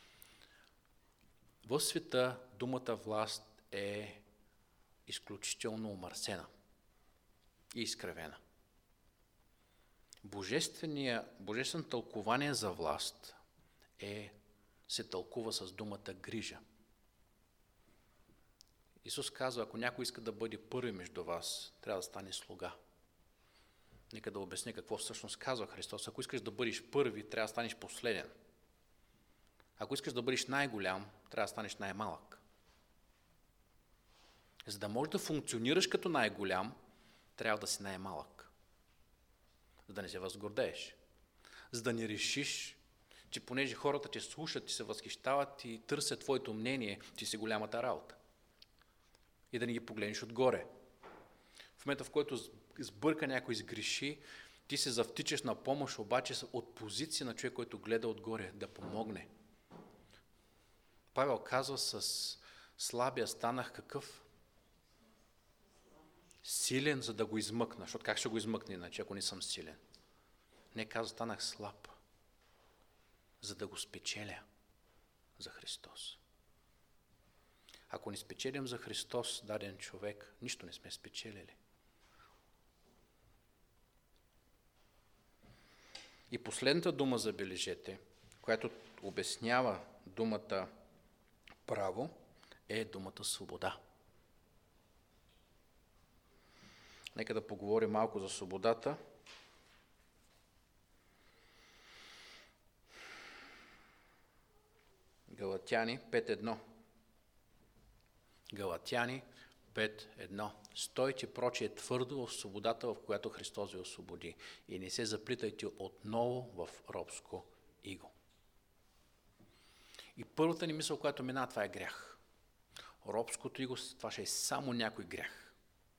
В света думата власт е изключително омърсена и изкривена. Божествено тълкование за власт е, се тълкува с думата грижа. Исус казва, ако някой иска да бъде първи между вас, трябва да стане слуга. Нека да обясня какво всъщност казва Христос. Ако искаш да бъдеш първи, трябва да станеш последен. Ако искаш да бъдеш най-голям, трябва да станеш най-малък. За да можеш да функционираш като най-голям, трябва да си най-малък. За да не се възгордееш. За да не решиш, че понеже хората те слушат, ти се възхищават и търсят твоето мнение, ти си голямата работа. И да не ги погледнеш отгоре. В момента, в който сбърка някой, сгреши, Ти се завтичаш на помощ, обаче от позиция на човек, който гледа отгоре, да помогне. Павел казва, с слабия станах какъв? Силен, за да го измъкна. Защото как ще го измъкна иначе, ако не съм силен? Не, казва, станах слаб, за да го спечеля за Христос. Ако не спечелим за Христос даден човек, нищо не сме спечелили. И последната дума, забележете, която обяснява думата право, е думата свобода. Нека да поговорим малко за свободата. Галатяни пет едно. Галатяни пет едно. Стойте прочие твърдо в свободата, в която Христос ви освободи, и не се заплитайте отново в робско иго. И първата ни мисъл, която минава, това е грях. Робското иго, това ще е само някой грях.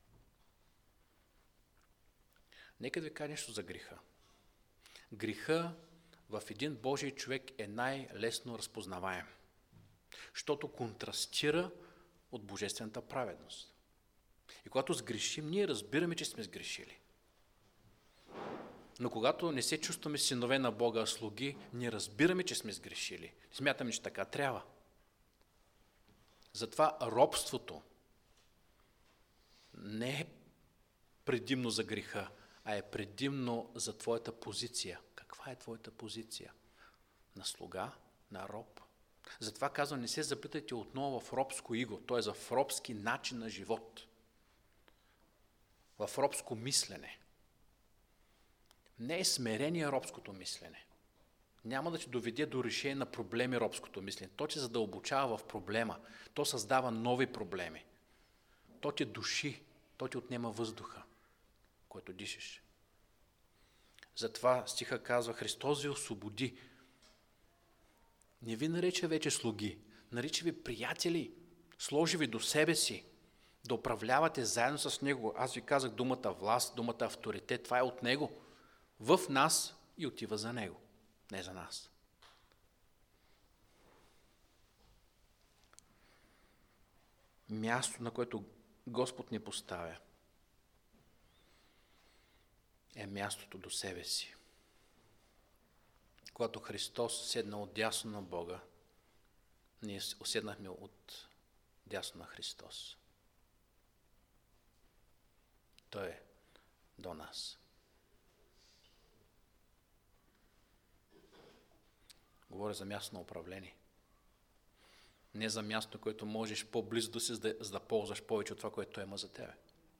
Нека да ви кажа нещо за греха. Греха в един Божий човек е най-лесно разпознаваем, защото контрастира от божествената праведност. И когато сгрешим, ние разбираме, че сме сгрешили. Но когато не се чувстваме синове на Бога, а слуги, ние разбираме, че сме сгрешили. Смятаме, че така трябва. Затова робството не е предимно за греха, а е предимно за твоята позиция. Каква е твоята позиция? На слуга, на роб? Затова казвам, не се запитайте отново в робско иго, т.е. в робски начин на живот, в робско мислене. Не е смирение робското мислене. Няма да ти доведе до решение на проблеми робското мислене. То те задълбочава в проблема. То създава нови проблеми. То те души, то ти отнема въздуха, който дишаш. Затова стиха казва, Христос ви освободи. Не ви нарича вече слуги, нарича ви приятели, сложи ви до себе си, да управлявате заедно с Него. Аз ви казах думата власт, думата авторитет, това е от Него, в нас и отива за Него, не за нас. Място, на което Господ ни поставя, е мястото до себе си. Когато Христос седна от дясно на Бога, ние оседнахме от дясно на Христос. Той е до нас. Говоря за място на управление. Не за място, което можеш по-близо да си, за да, за да ползваш повече от това, което Той има за тебе.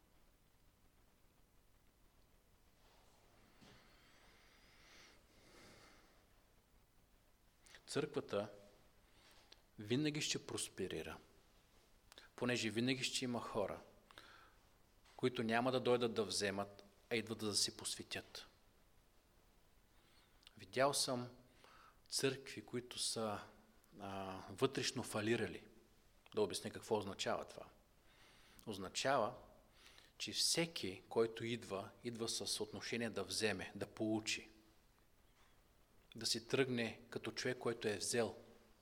Църквата винаги ще просперира, понеже винаги ще има хора, които няма да дойдат да вземат, а идват да се посветят. Видял съм църкви, които са а, вътрешно фалирали. Да обясня какво означава това. Означава, че всеки, който идва, идва с отношение да вземе, да получи. Да си тръгне като човек, който е взел.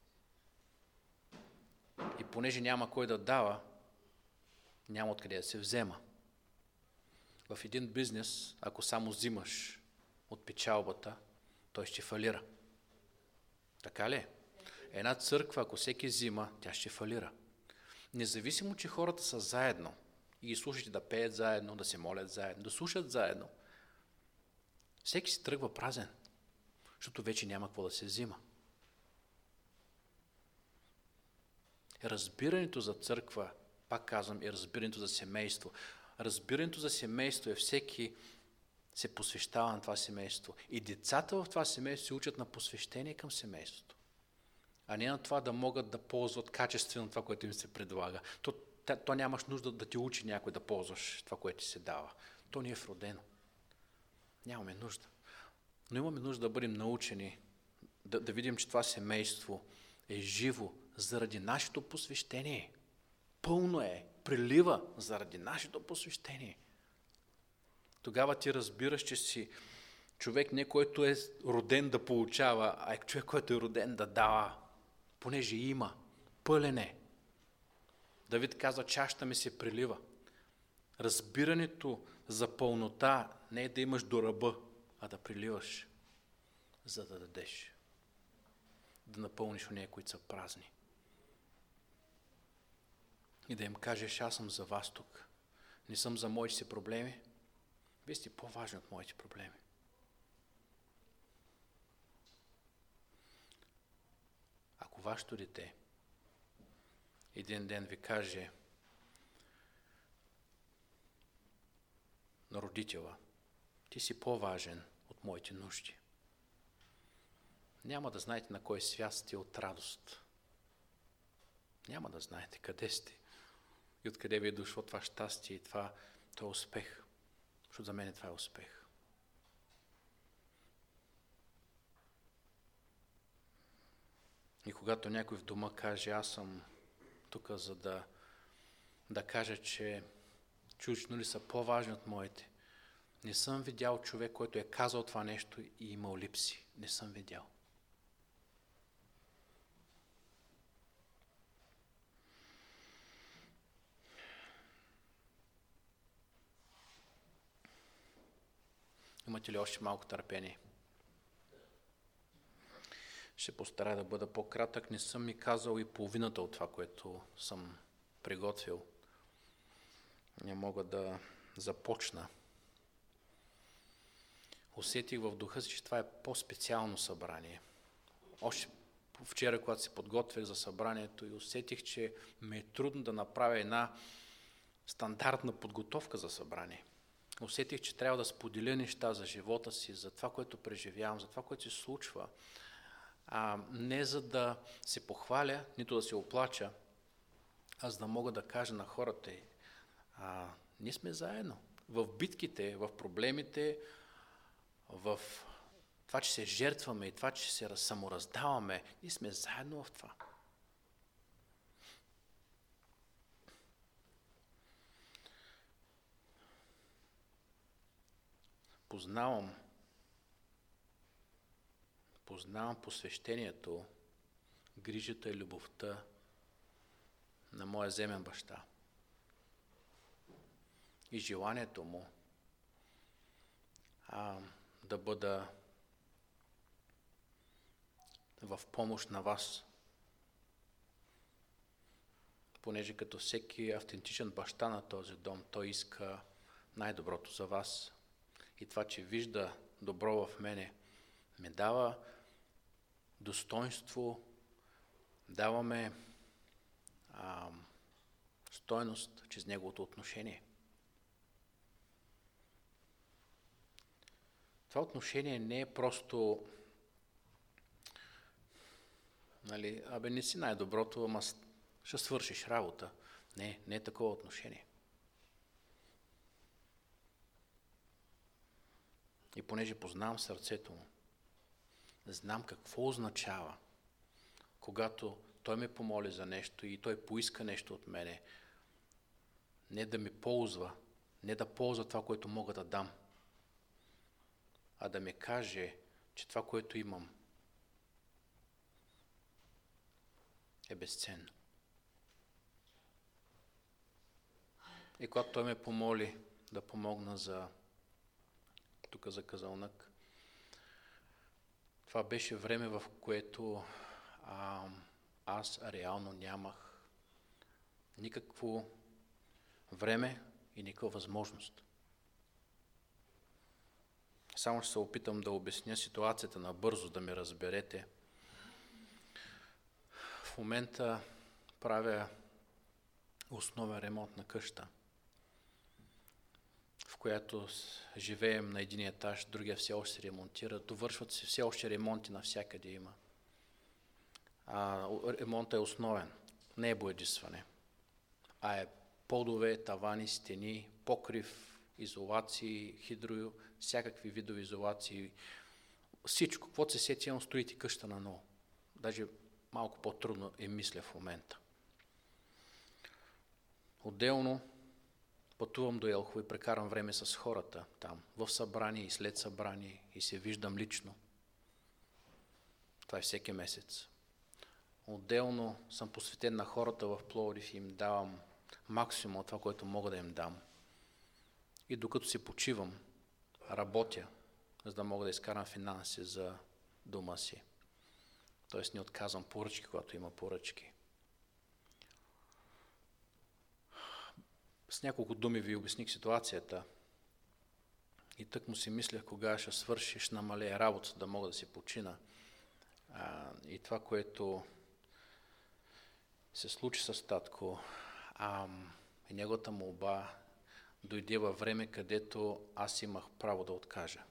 И понеже няма кой да дава, няма откъде да се взема. В един бизнес, ако само взимаш от печалбата, той ще фалира. Така ли е? Една църква, ако всеки взима, тя ще фалира. Независимо, че хората са заедно и ги слушате да пеят заедно, да се молят заедно, да слушат заедно, всеки си тръгва празен, защото вече няма какво да се взима. Разбирането за църква, пак казвам, и разбирането за семейство. Разбирането за семейство е всеки се посвещава на това семейство. И децата в това семейство се учат на посвещение към семейството, а не на това да могат да ползват качествено това, което им се предлага. То, то нямаш нужда да ти учи някой да ползваш това, което ти се дава. То ни е вродено. Нямаме нужда. Но имаме нужда да бъдем научени, да, да видим, че това семейство е живо заради нашето посвещение. Пълно е, прилива заради нашето посвещение. Тогава ти разбираш, че си човек не който е роден да получава, а е човек, който е роден да дава, понеже има, пълен е. Давид казва, чашата ми се прилива. Разбирането за пълнота не е да имаш до ръба, а да приливаш, за да дадеш. Да напълниш онези, които са празни. И да им кажеш, аз съм за вас тук. Не съм за моите си проблеми. Вие сте по-важни от моите проблеми. Ако вашето дете един ден ви каже на родителя, ти си по-важен от моите нужди, няма да знаете на кой свят сте от радост. Няма да знаете къде сте и откъде ви е дошло това щастие и това, това успех. Защото за мен това е успех. И когато някой в дома каже, аз съм тук, за да, да кажа, че чуждите ли са по-важни от моите, не съм видял човек, който е казал това нещо и имал липси. Не съм видял. Имате ли още малко търпение? Ще постарая да бъда по-кратък. Не съм ми казал и половината от това, което съм приготвил. Не мога да започна. Усетих в духа си, че това е по-специално събрание. Още вчера, когато се подготвях за събранието, и усетих, че ми е трудно да направя една стандартна подготовка за събрание. Усетих, че трябва да споделя неща за живота си, за това, което преживявам, за това, което се случва. А, не за да се похваля, нито да се оплача, а за да мога да кажа на хората, а, ние сме заедно. В битките, в проблемите, в това, че се жертваме и това, че се самораздаваме, ние сме заедно в това. Познавам, познавам посвещението, грижата и любовта на моя земен баща и желанието му а, да бъда в помощ на вас, понеже като всеки автентичен баща на този дом, той иска най-доброто за вас. И това, че вижда добро в мене, ме дава достоинство, даваме а, стойност чрез неговото отношение. Това отношение не е просто, нали, абе не си най-доброто, ама ще свършиш работа. Не, не е такова отношение. И понеже познавам сърцето му, знам какво означава, когато той ме помоли за нещо и той поиска нещо от мене, не да ми ползва, не да ползва това, което мога да дам, а да ми каже, че това, което имам, е безценно. И когато той ме помоли да помогна за тук за Казанлък, това беше време, в което а, аз реално нямах никакво време и никаква възможност. Само ще се опитам да обясня ситуацията набързо, да ме разберете. В момента правя основен ремонт на къща, в която живеем на един етаж, другия все още се ремонтира, довършват се все още ремонти навсякъде има. А, ремонтът е основен, не е боядисване, а е подове, тавани, стени, покрив, изолации, хидро, всякакви видове изолации. Всичко, каквото се сети, строите къща на ново. Даже малко по-трудно е мисля в момента. Отделно Пътувам до Елхово и прекарам време с хората там, в събрание и след събрание, и се виждам лично. Това е всеки месец. Отделно съм посветен на хората в Пловдив и им давам максимум от това, което мога да им дам. И докато си почивам, работя, за да мога да изкарам финанси за дома си. Тоест не отказвам поръчки, когато има поръчки. С няколко думи ви обясних ситуацията и тък му си мислях, кога ще свършиш, ще намалее работа, да мога да си почина. А, и това, което се случи с татко, а, и неговата молба дойде във време, където аз имах право да откажа.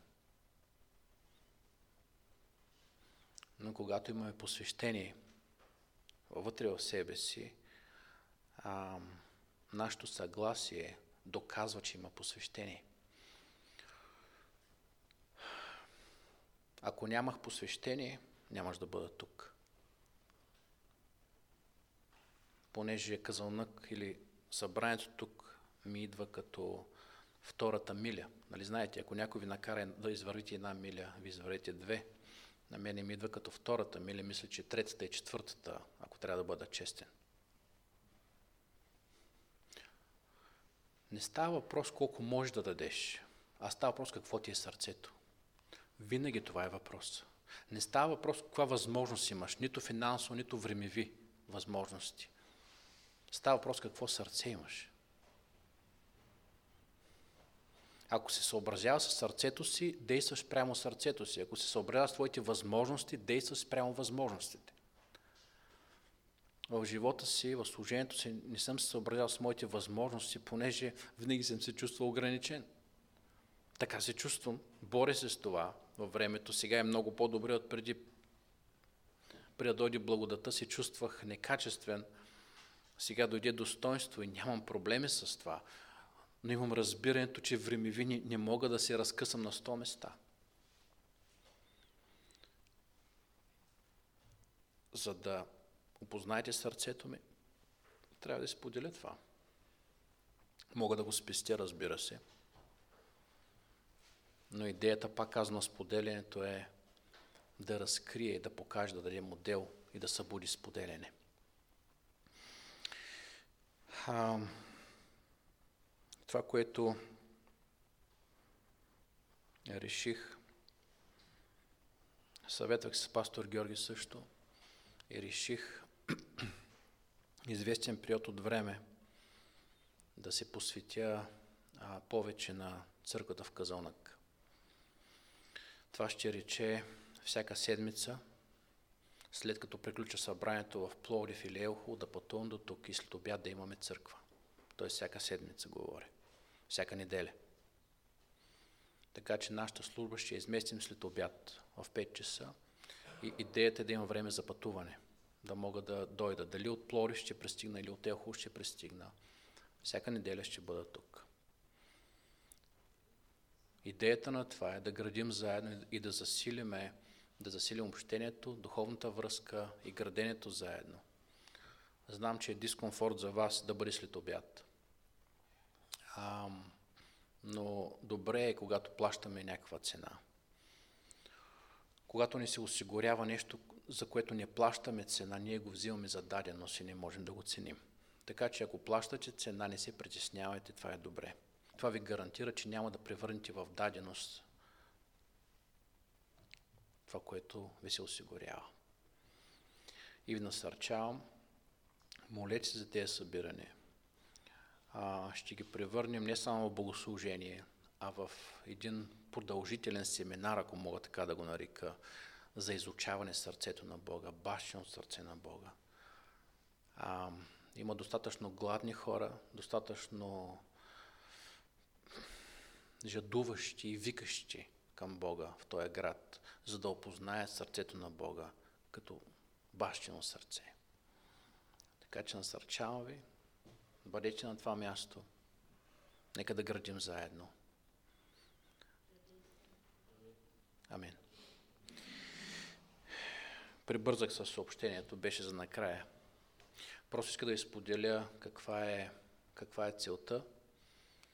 Но когато имаме посвещение вътре в себе си, а, нашето съгласие доказва, че има посвещение. Ако нямах посвещение, нямаш да бъда тук. Понеже казълнък или събранието тук ми идва като втората миля. Нали знаете, ако някой ви накара да извървите една миля, ви извървите две, на мене ми идва като втората миля, мисля, че третата и четвъртата, ако трябва да бъда честен. Не става въпрос колко можеш да дадеш, а става въпрос какво ти е сърцето. Винаги това е въпрос. Не става въпрос каква възможност имаш, нито финансово, нито времеви възможности. Става въпрос какво сърце имаш. Ако се съобразява с сърцето си, действаш прямо сърцето си. Ако се съобразява с твоите възможности, действаш прямо възможностите. В живота си, в служението си не съм се съобразял с моите възможности, понеже винаги съм се чувствал ограничен. Така се чувствам, боря се с това във времето. Сега е много по-добре от преди. Преди да дойде благодата, се чувствах некачествен. Сега дойде достоинство и нямам проблеми с това. Но имам разбирането, че времеви не, не мога да се разкъсам на сто места. За да опознаете сърцето ми, трябва да споделя това. Мога да го спестя, разбира се. Но идеята, пак казвам, споделянето е да разкрие и да покаже, да даде модел и да събуди споделяне. А, това, което реших, съветвах с пастор Георги също и реших известен период от време да се посветя а, повече на църквата в Казълнък. Това ще рече всяка седмица, след като приключа събранието в Пловдив или Елхово, да пътувам до тук и след обяд да имаме църква. Тоест всяка седмица говоря, всяка неделя. Така че нашата служба ще изместим след обяд в пет часа и идеята е да имам време за пътуване, да мога да дойда. Дали от Пловдив ще пристигна или от Елхово ще пристигна. Всяка неделя ще бъда тук. Идеята на това е да градим заедно и да засилиме, да засилим общението, духовната връзка и граденето заедно. Знам, че е дискомфорт за вас да бъде след обяд. А, но добре е, когато плащаме някаква цена. Когато ни се осигурява нещо, за което не плащаме цена, ние го взимаме за даденост и не можем да го ценим. Така че ако плащате цена, не се притеснявайте, това е добре. Това ви гарантира, че няма да превърнете в даденост това, което ви се осигурява. И ви насърчавам, молете се за тези събирания. А, ще ги превърнем не само в богослужение, а в един продължителен семинар, ако мога така да го нарека, за изучаване сърцето на Бога, бащино сърце на Бога. А, има достатъчно гладни хора, достатъчно жадуващи и викащи към Бога в този град, за да опознаят сърцето на Бога като бащино сърце. Така че насърчавам ви, бъдете на това място, нека да градим заедно. Амин. Прибързах със съобщението, беше за накрая. Просто иска да ви споделя каква е, каква е целта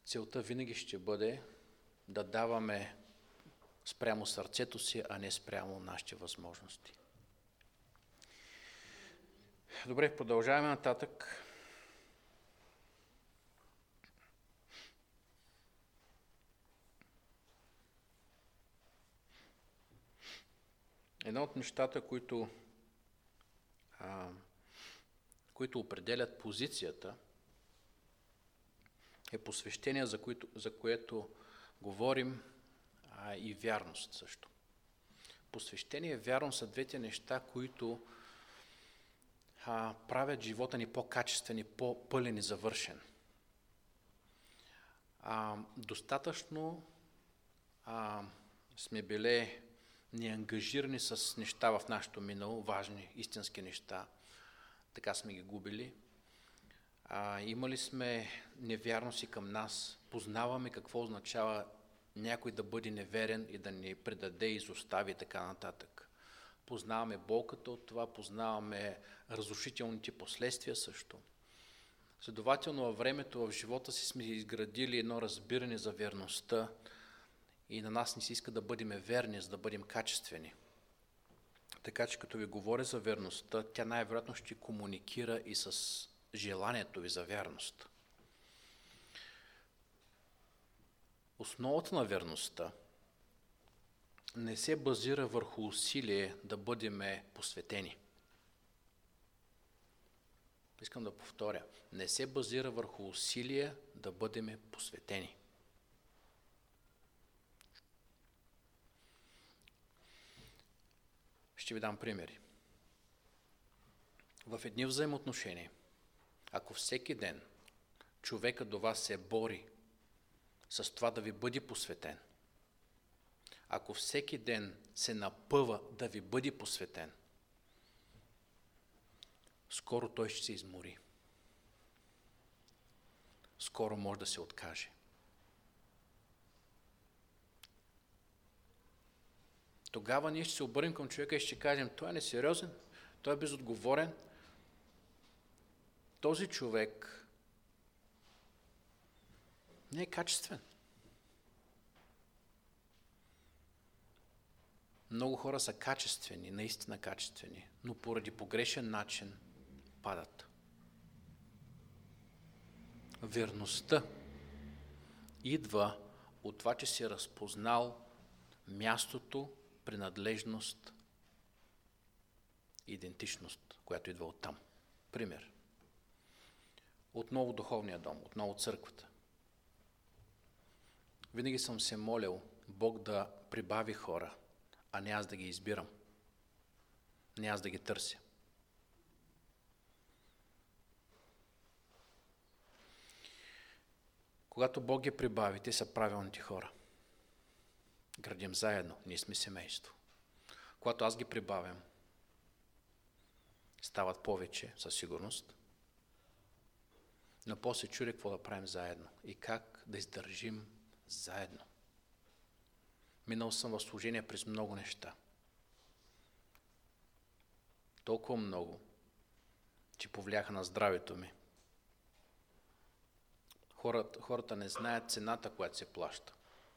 целта винаги ще бъде да даваме спрямо сърцето си, а не спрямо нашите възможности. Добре, продължаваме нататък. Едно от нещата, които, а, които определят позицията, е посвещение, за, които, за което говорим, а, и вярност също. Посвещение и вярност са двете неща, които а, правят живота ни по-качествен и по-пълен и завършен. А, достатъчно а, сме били неангажирани с неща в нашето минало, важни, истински неща. Така сме ги губили. А, имали сме невярност и към нас. Познаваме какво означава някой да бъде неверен и да ни предаде, изостави и така нататък. Познаваме болката от това, познаваме разрушителните последствия също. Следователно, във времето, в живота си сме изградили едно разбиране за верността и на нас не се иска да бъдем верни, за да бъдем качествени. Така че като ви говоря за верността, тя най-вероятно ще комуникира и с желанието ви за вярност. Основата на верността не се базира върху усилие да бъдем посветени. Искам да повторя. Не се базира върху усилие да бъдем посветени. Ще ви дам примери. В едни взаимоотношения, ако всеки ден човека до вас се бори с това да ви бъде посветен, ако всеки ден се напъва да ви бъде посветен, скоро той ще се измори. Скоро може да се откаже. Тогава ние ще се обърнем към човека и ще кажем, той е несериозен, той е безотговорен. Този човек не е качествен. Много хора са качествени, наистина качествени, но поради погрешен начин падат. Верността идва от това, че си е разпознал мястото, принадлежност, идентичност, която идва оттам. Пример. Отново духовния дом, отново църквата. Винаги съм се молил Бог да прибави хора, а не аз да ги избирам. Не аз да ги търся. Когато Бог ги прибави, те са правилните хора. Градим заедно, ние сме семейство. Когато аз ги прибавям, стават повече, със сигурност, но после чудя какво да правим заедно и как да издържим заедно. Минал съм в служение през много неща. Толкова много, че повлияха на здравето ми. Хората, хората не знаят цената, която се плаща.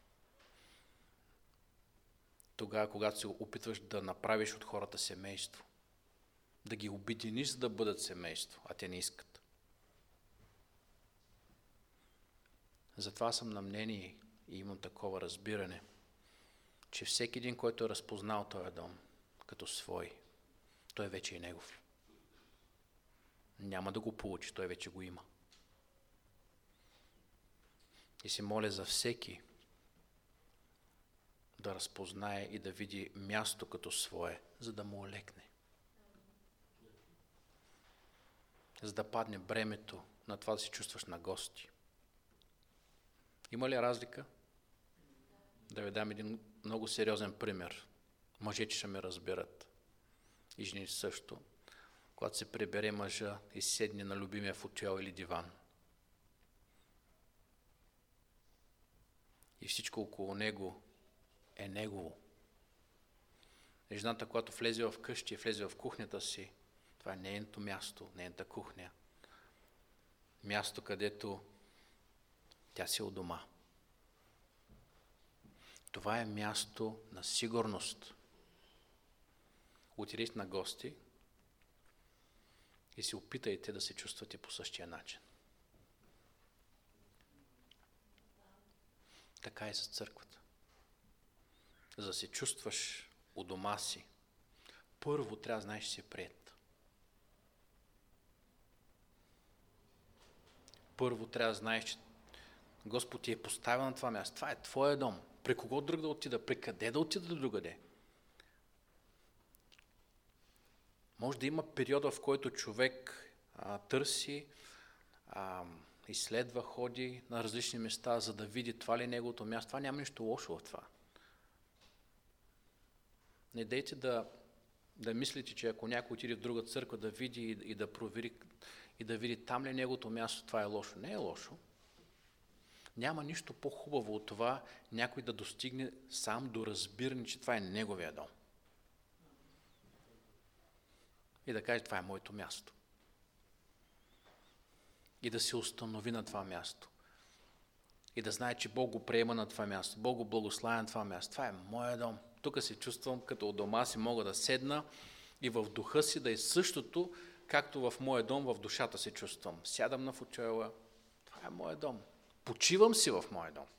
Тогава, когато се опитваш да направиш от хората семейство, да ги обединиш, за да бъдат семейство, а те не искат. Затова съм на мнение и имам такова разбиране, че всеки един, който е разпознал този дом като свой, той вече е негов. Няма да го получи, той вече го има. И се моля за всеки да разпознае и да види място като свое, за да му олекне. За да падне бремето на това да се чувстваш на гости. Има ли разлика? Да ви дам един много сериозен пример. Мъжете ще ме разберат. И жени също. Когато се прибере мъжа и седне на любимия футюел или диван. И всичко около него е негово. Жената, когато влезе в къщи и влезе в кухнята си, това е нейното място, нейната кухня. Място, където Тя си у дома. Това е място на сигурност. Отидете на гости и се опитайте да се чувствате по същия начин. Така е с църквата. За да се чувстваш у дома си, първо трябва да знаеш, че си приет. Първо трябва да знаеш, че Господ ти е поставил на това място. Това е твоя дом. При кого друг да отида? При къде да отида другаде? Може да има периода, в който човек а, търси, а, изследва, ходи на различни места, за да види това ли е неговото място. Това няма нищо лошо в това. Не дейте да, да мислите, че ако някой отиде в друга църква да види и, и да провери и да види там ли е неговото място, това е лошо. Не е лошо. Няма нищо по-хубаво от това някой да достигне сам до разбиране, че това е неговия дом. И да каже, това е моето място. И да се установи на това място. И да знае, че Бог го приема на това място. Бог го благославя на това място. Това е моя дом. Тук се чувствам като у дома си, мога да седна и в духа си да е същото, както в моя дом, в душата се чувствам. Сядам на футюела. Това е моя дом. Почивам си в моя дом.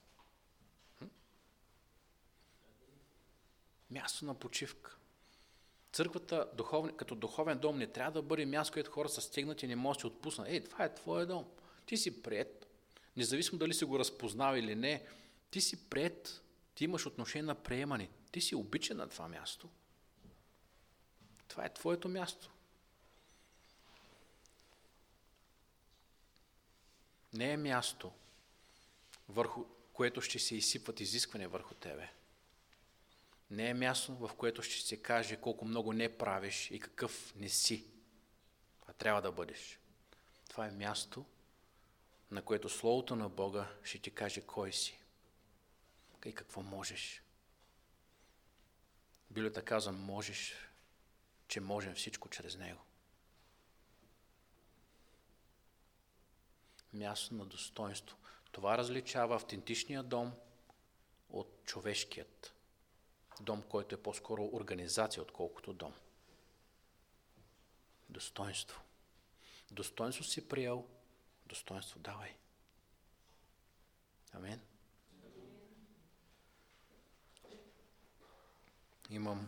Място на почивка. Църквата духовни, като духовен дом не трябва да бъде място, където хора са стегнати и не може да се отпуснат. Ей, това е твоя дом. Ти си приет. Независимо дали си го разпознал или не, ти си приет. Ти имаш отношение на приемане. Ти си обичан на това място. Това е твоето място. Не е място, върху което ще се изсипват изисквания върху тебе. Не е място, в което ще се каже колко много не правиш и какъв не си. Това трябва да бъдеш. Това е място, на което Словото на Бога ще ти каже кой си и какво можеш. Библията казва, можеш, че можем всичко чрез Него. Място на достоинство. Това различава автентичния дом от човешкият дом, който е по-скоро организация, отколкото дом. Достоинство. Достоинство си приел, достоинство давай. Амин. Имам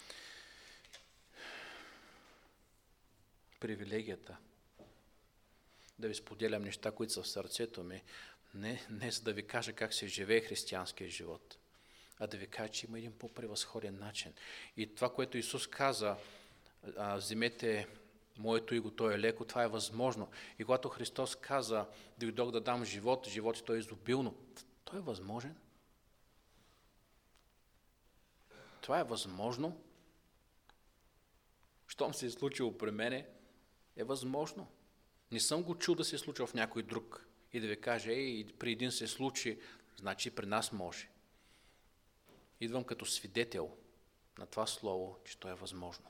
привилегията да ви споделям неща, които са в сърцето ми, не, не за да ви кажа как се живее християнския живот, а да ви кажа, че има един по-превъзходен начин. И това, което Исус каза, а, вземете моето иго, то е леко, това е възможно. И когато Христос каза, дойдох да дам живот, живот и той е изобилно, той е възможен. Това е възможно. Щом се е случило при мене, е възможно. Не съм го чул да се е случил в някой друг и да ви каже, ей, при един се случи, значи при нас може. Идвам като свидетел на това слово, че то е възможно.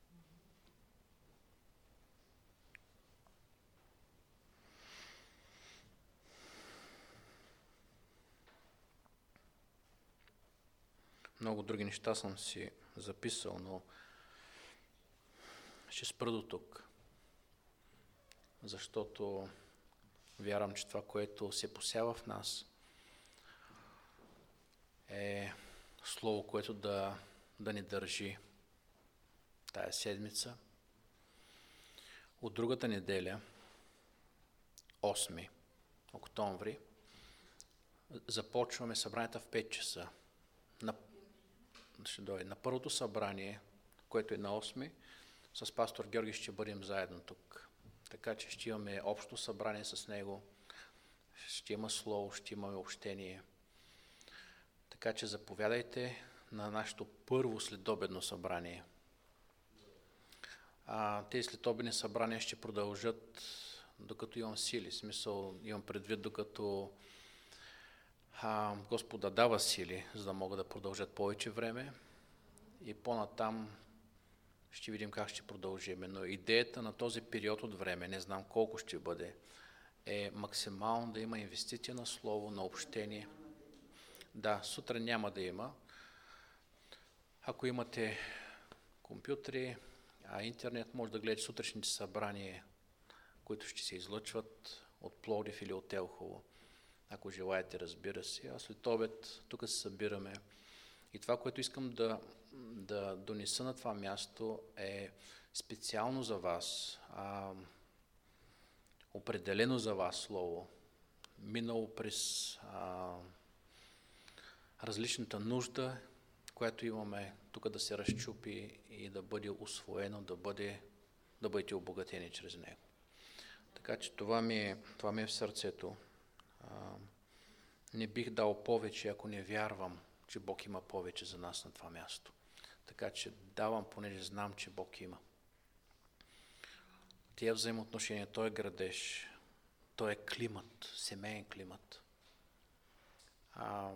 Много други неща съм си записал, но ще спра до тук. Защото вярвам, че това, което се посява в нас, е слово, което да, да ни държи тая седмица. От другата неделя, осми октомври, започваме събранията в пет часа. На, ще дойде, на първото събрание, което е на осми, с пастор Георги ще бъдем заедно тук. Така че ще имаме общо събрание с него, ще има слово, ще имаме общение. Така че заповядайте на нашето първо следобедно събрание. А, тези следобедни събрания ще продължат докато имам сили. В смисъл, имам предвид, докато а, Господа дава сили, за да могат да продължат повече време. И по-натам ще видим как ще продължим. Но идеята на този период от време, не знам колко ще бъде, е максимално да има инвестиция на слово, на общение. Да, сутрин няма да има. Ако имате компютри, а интернет, може да гледате сутрешните събрания, които ще се излъчват от Пловдив или от Елхово. Ако желаете, разбира се. А след обед тук се събираме. И това, което искам да, да донеса на това място, е специално за вас, а, определено за вас слово, минало през а, различната нужда, която имаме тук да се разчупи и да бъде усвоено, да, бъде, да бъдете обогатени чрез него. Така че това ми е, това ми е в сърцето. А, не бих дал повече, ако не вярвам, че Бог има повече за нас на това място. Така че давам, понеже знам, че Бог има. Тия взаимоотношения, той е градеж, той е климат, семейен климат. А,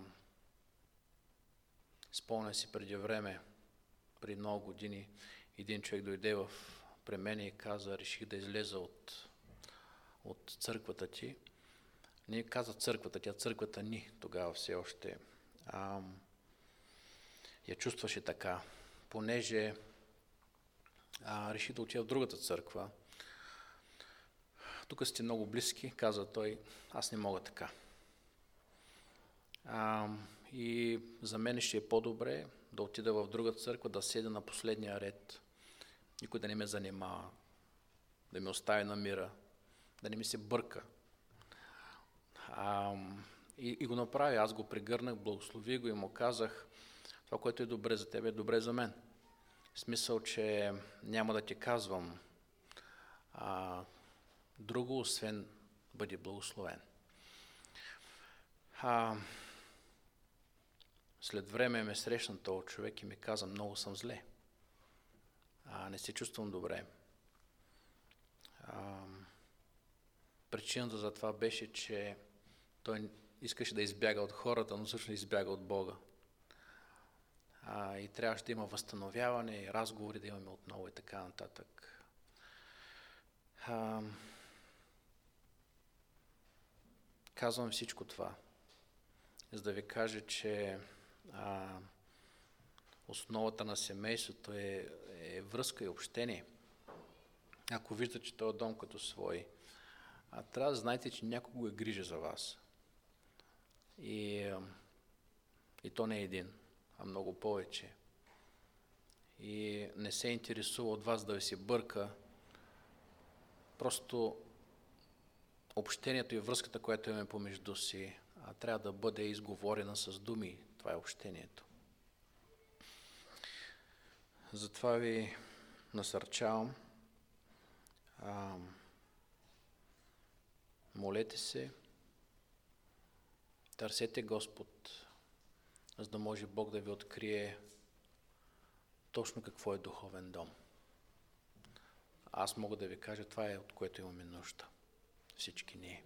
спомня си преди време, преди много години, един човек дойде в при мен и каза, реших да излеза от, от църквата ти. Не каза църквата, тя църквата ни тогава все още. А, я чувстваше така, понеже а, реши да отида в другата църква. Тук сте много близки, каза той, аз не мога така. А, и за мен ще е по-добре да отида в друга църква, да седя на последния ред, никой да не ме занимава, да ме остави на мира, да не ми се бърка. А, и, и го направи, аз го прегърнах, благослови го и му казах, това, което е добре за тебе, е добре за мен. В смисъл, че няма да ти казвам а, друго, освен бъди благословен. А, след време ме срещна този човек и ми каза, много съм зле. А, не се чувствам добре. А, причината за това беше, че той искаше да избяга от хората, но всъщност избяга от Бога. А, и трябваше да има възстановяване и разговори да имаме отново и така нататък. А, казвам всичко това, за да ви кажа, че а, основата на семейството е, е връзка и общение. Ако виждате, че този дом като свой, а трябва да знаете, че някой го е грижа за вас. И, и то не е един, а много повече. И не се интересува от вас да ви се бърка. Просто общението и връзката, която имаме помежду си, трябва да бъде изговорена с думи. Това е общението. Затова ви насърчавам. А, молете се, търсете Господ, за да може Бог да ви открие точно какво е духовен дом. Аз мога да ви кажа, това е от което имаме нужда. Всички ние.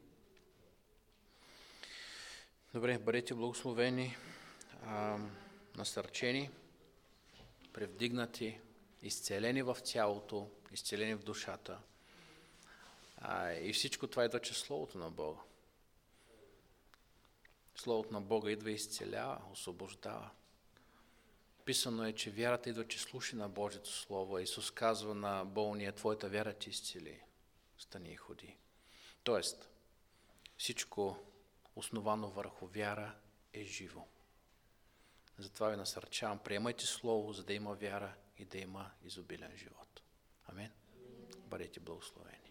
Добре, бъдете благословени, а, насърчени, превдигнати, изцелени в тялото, изцелени в душата. А, и всичко това идва чрез Словото на Бога. Словото на Бога идва и изцелява, освобождава. Писано е, че вярата идва чрез слушане на Божието Слово. Исус казва на болния, твоята вяра ти изцели. Стани и ходи. Тоест, всичко основано върху вяра е живо. Затова ви насърчавам, приемайте Слово, за да има вяра и да има изобилен живот. Амин. Бъдете благословени.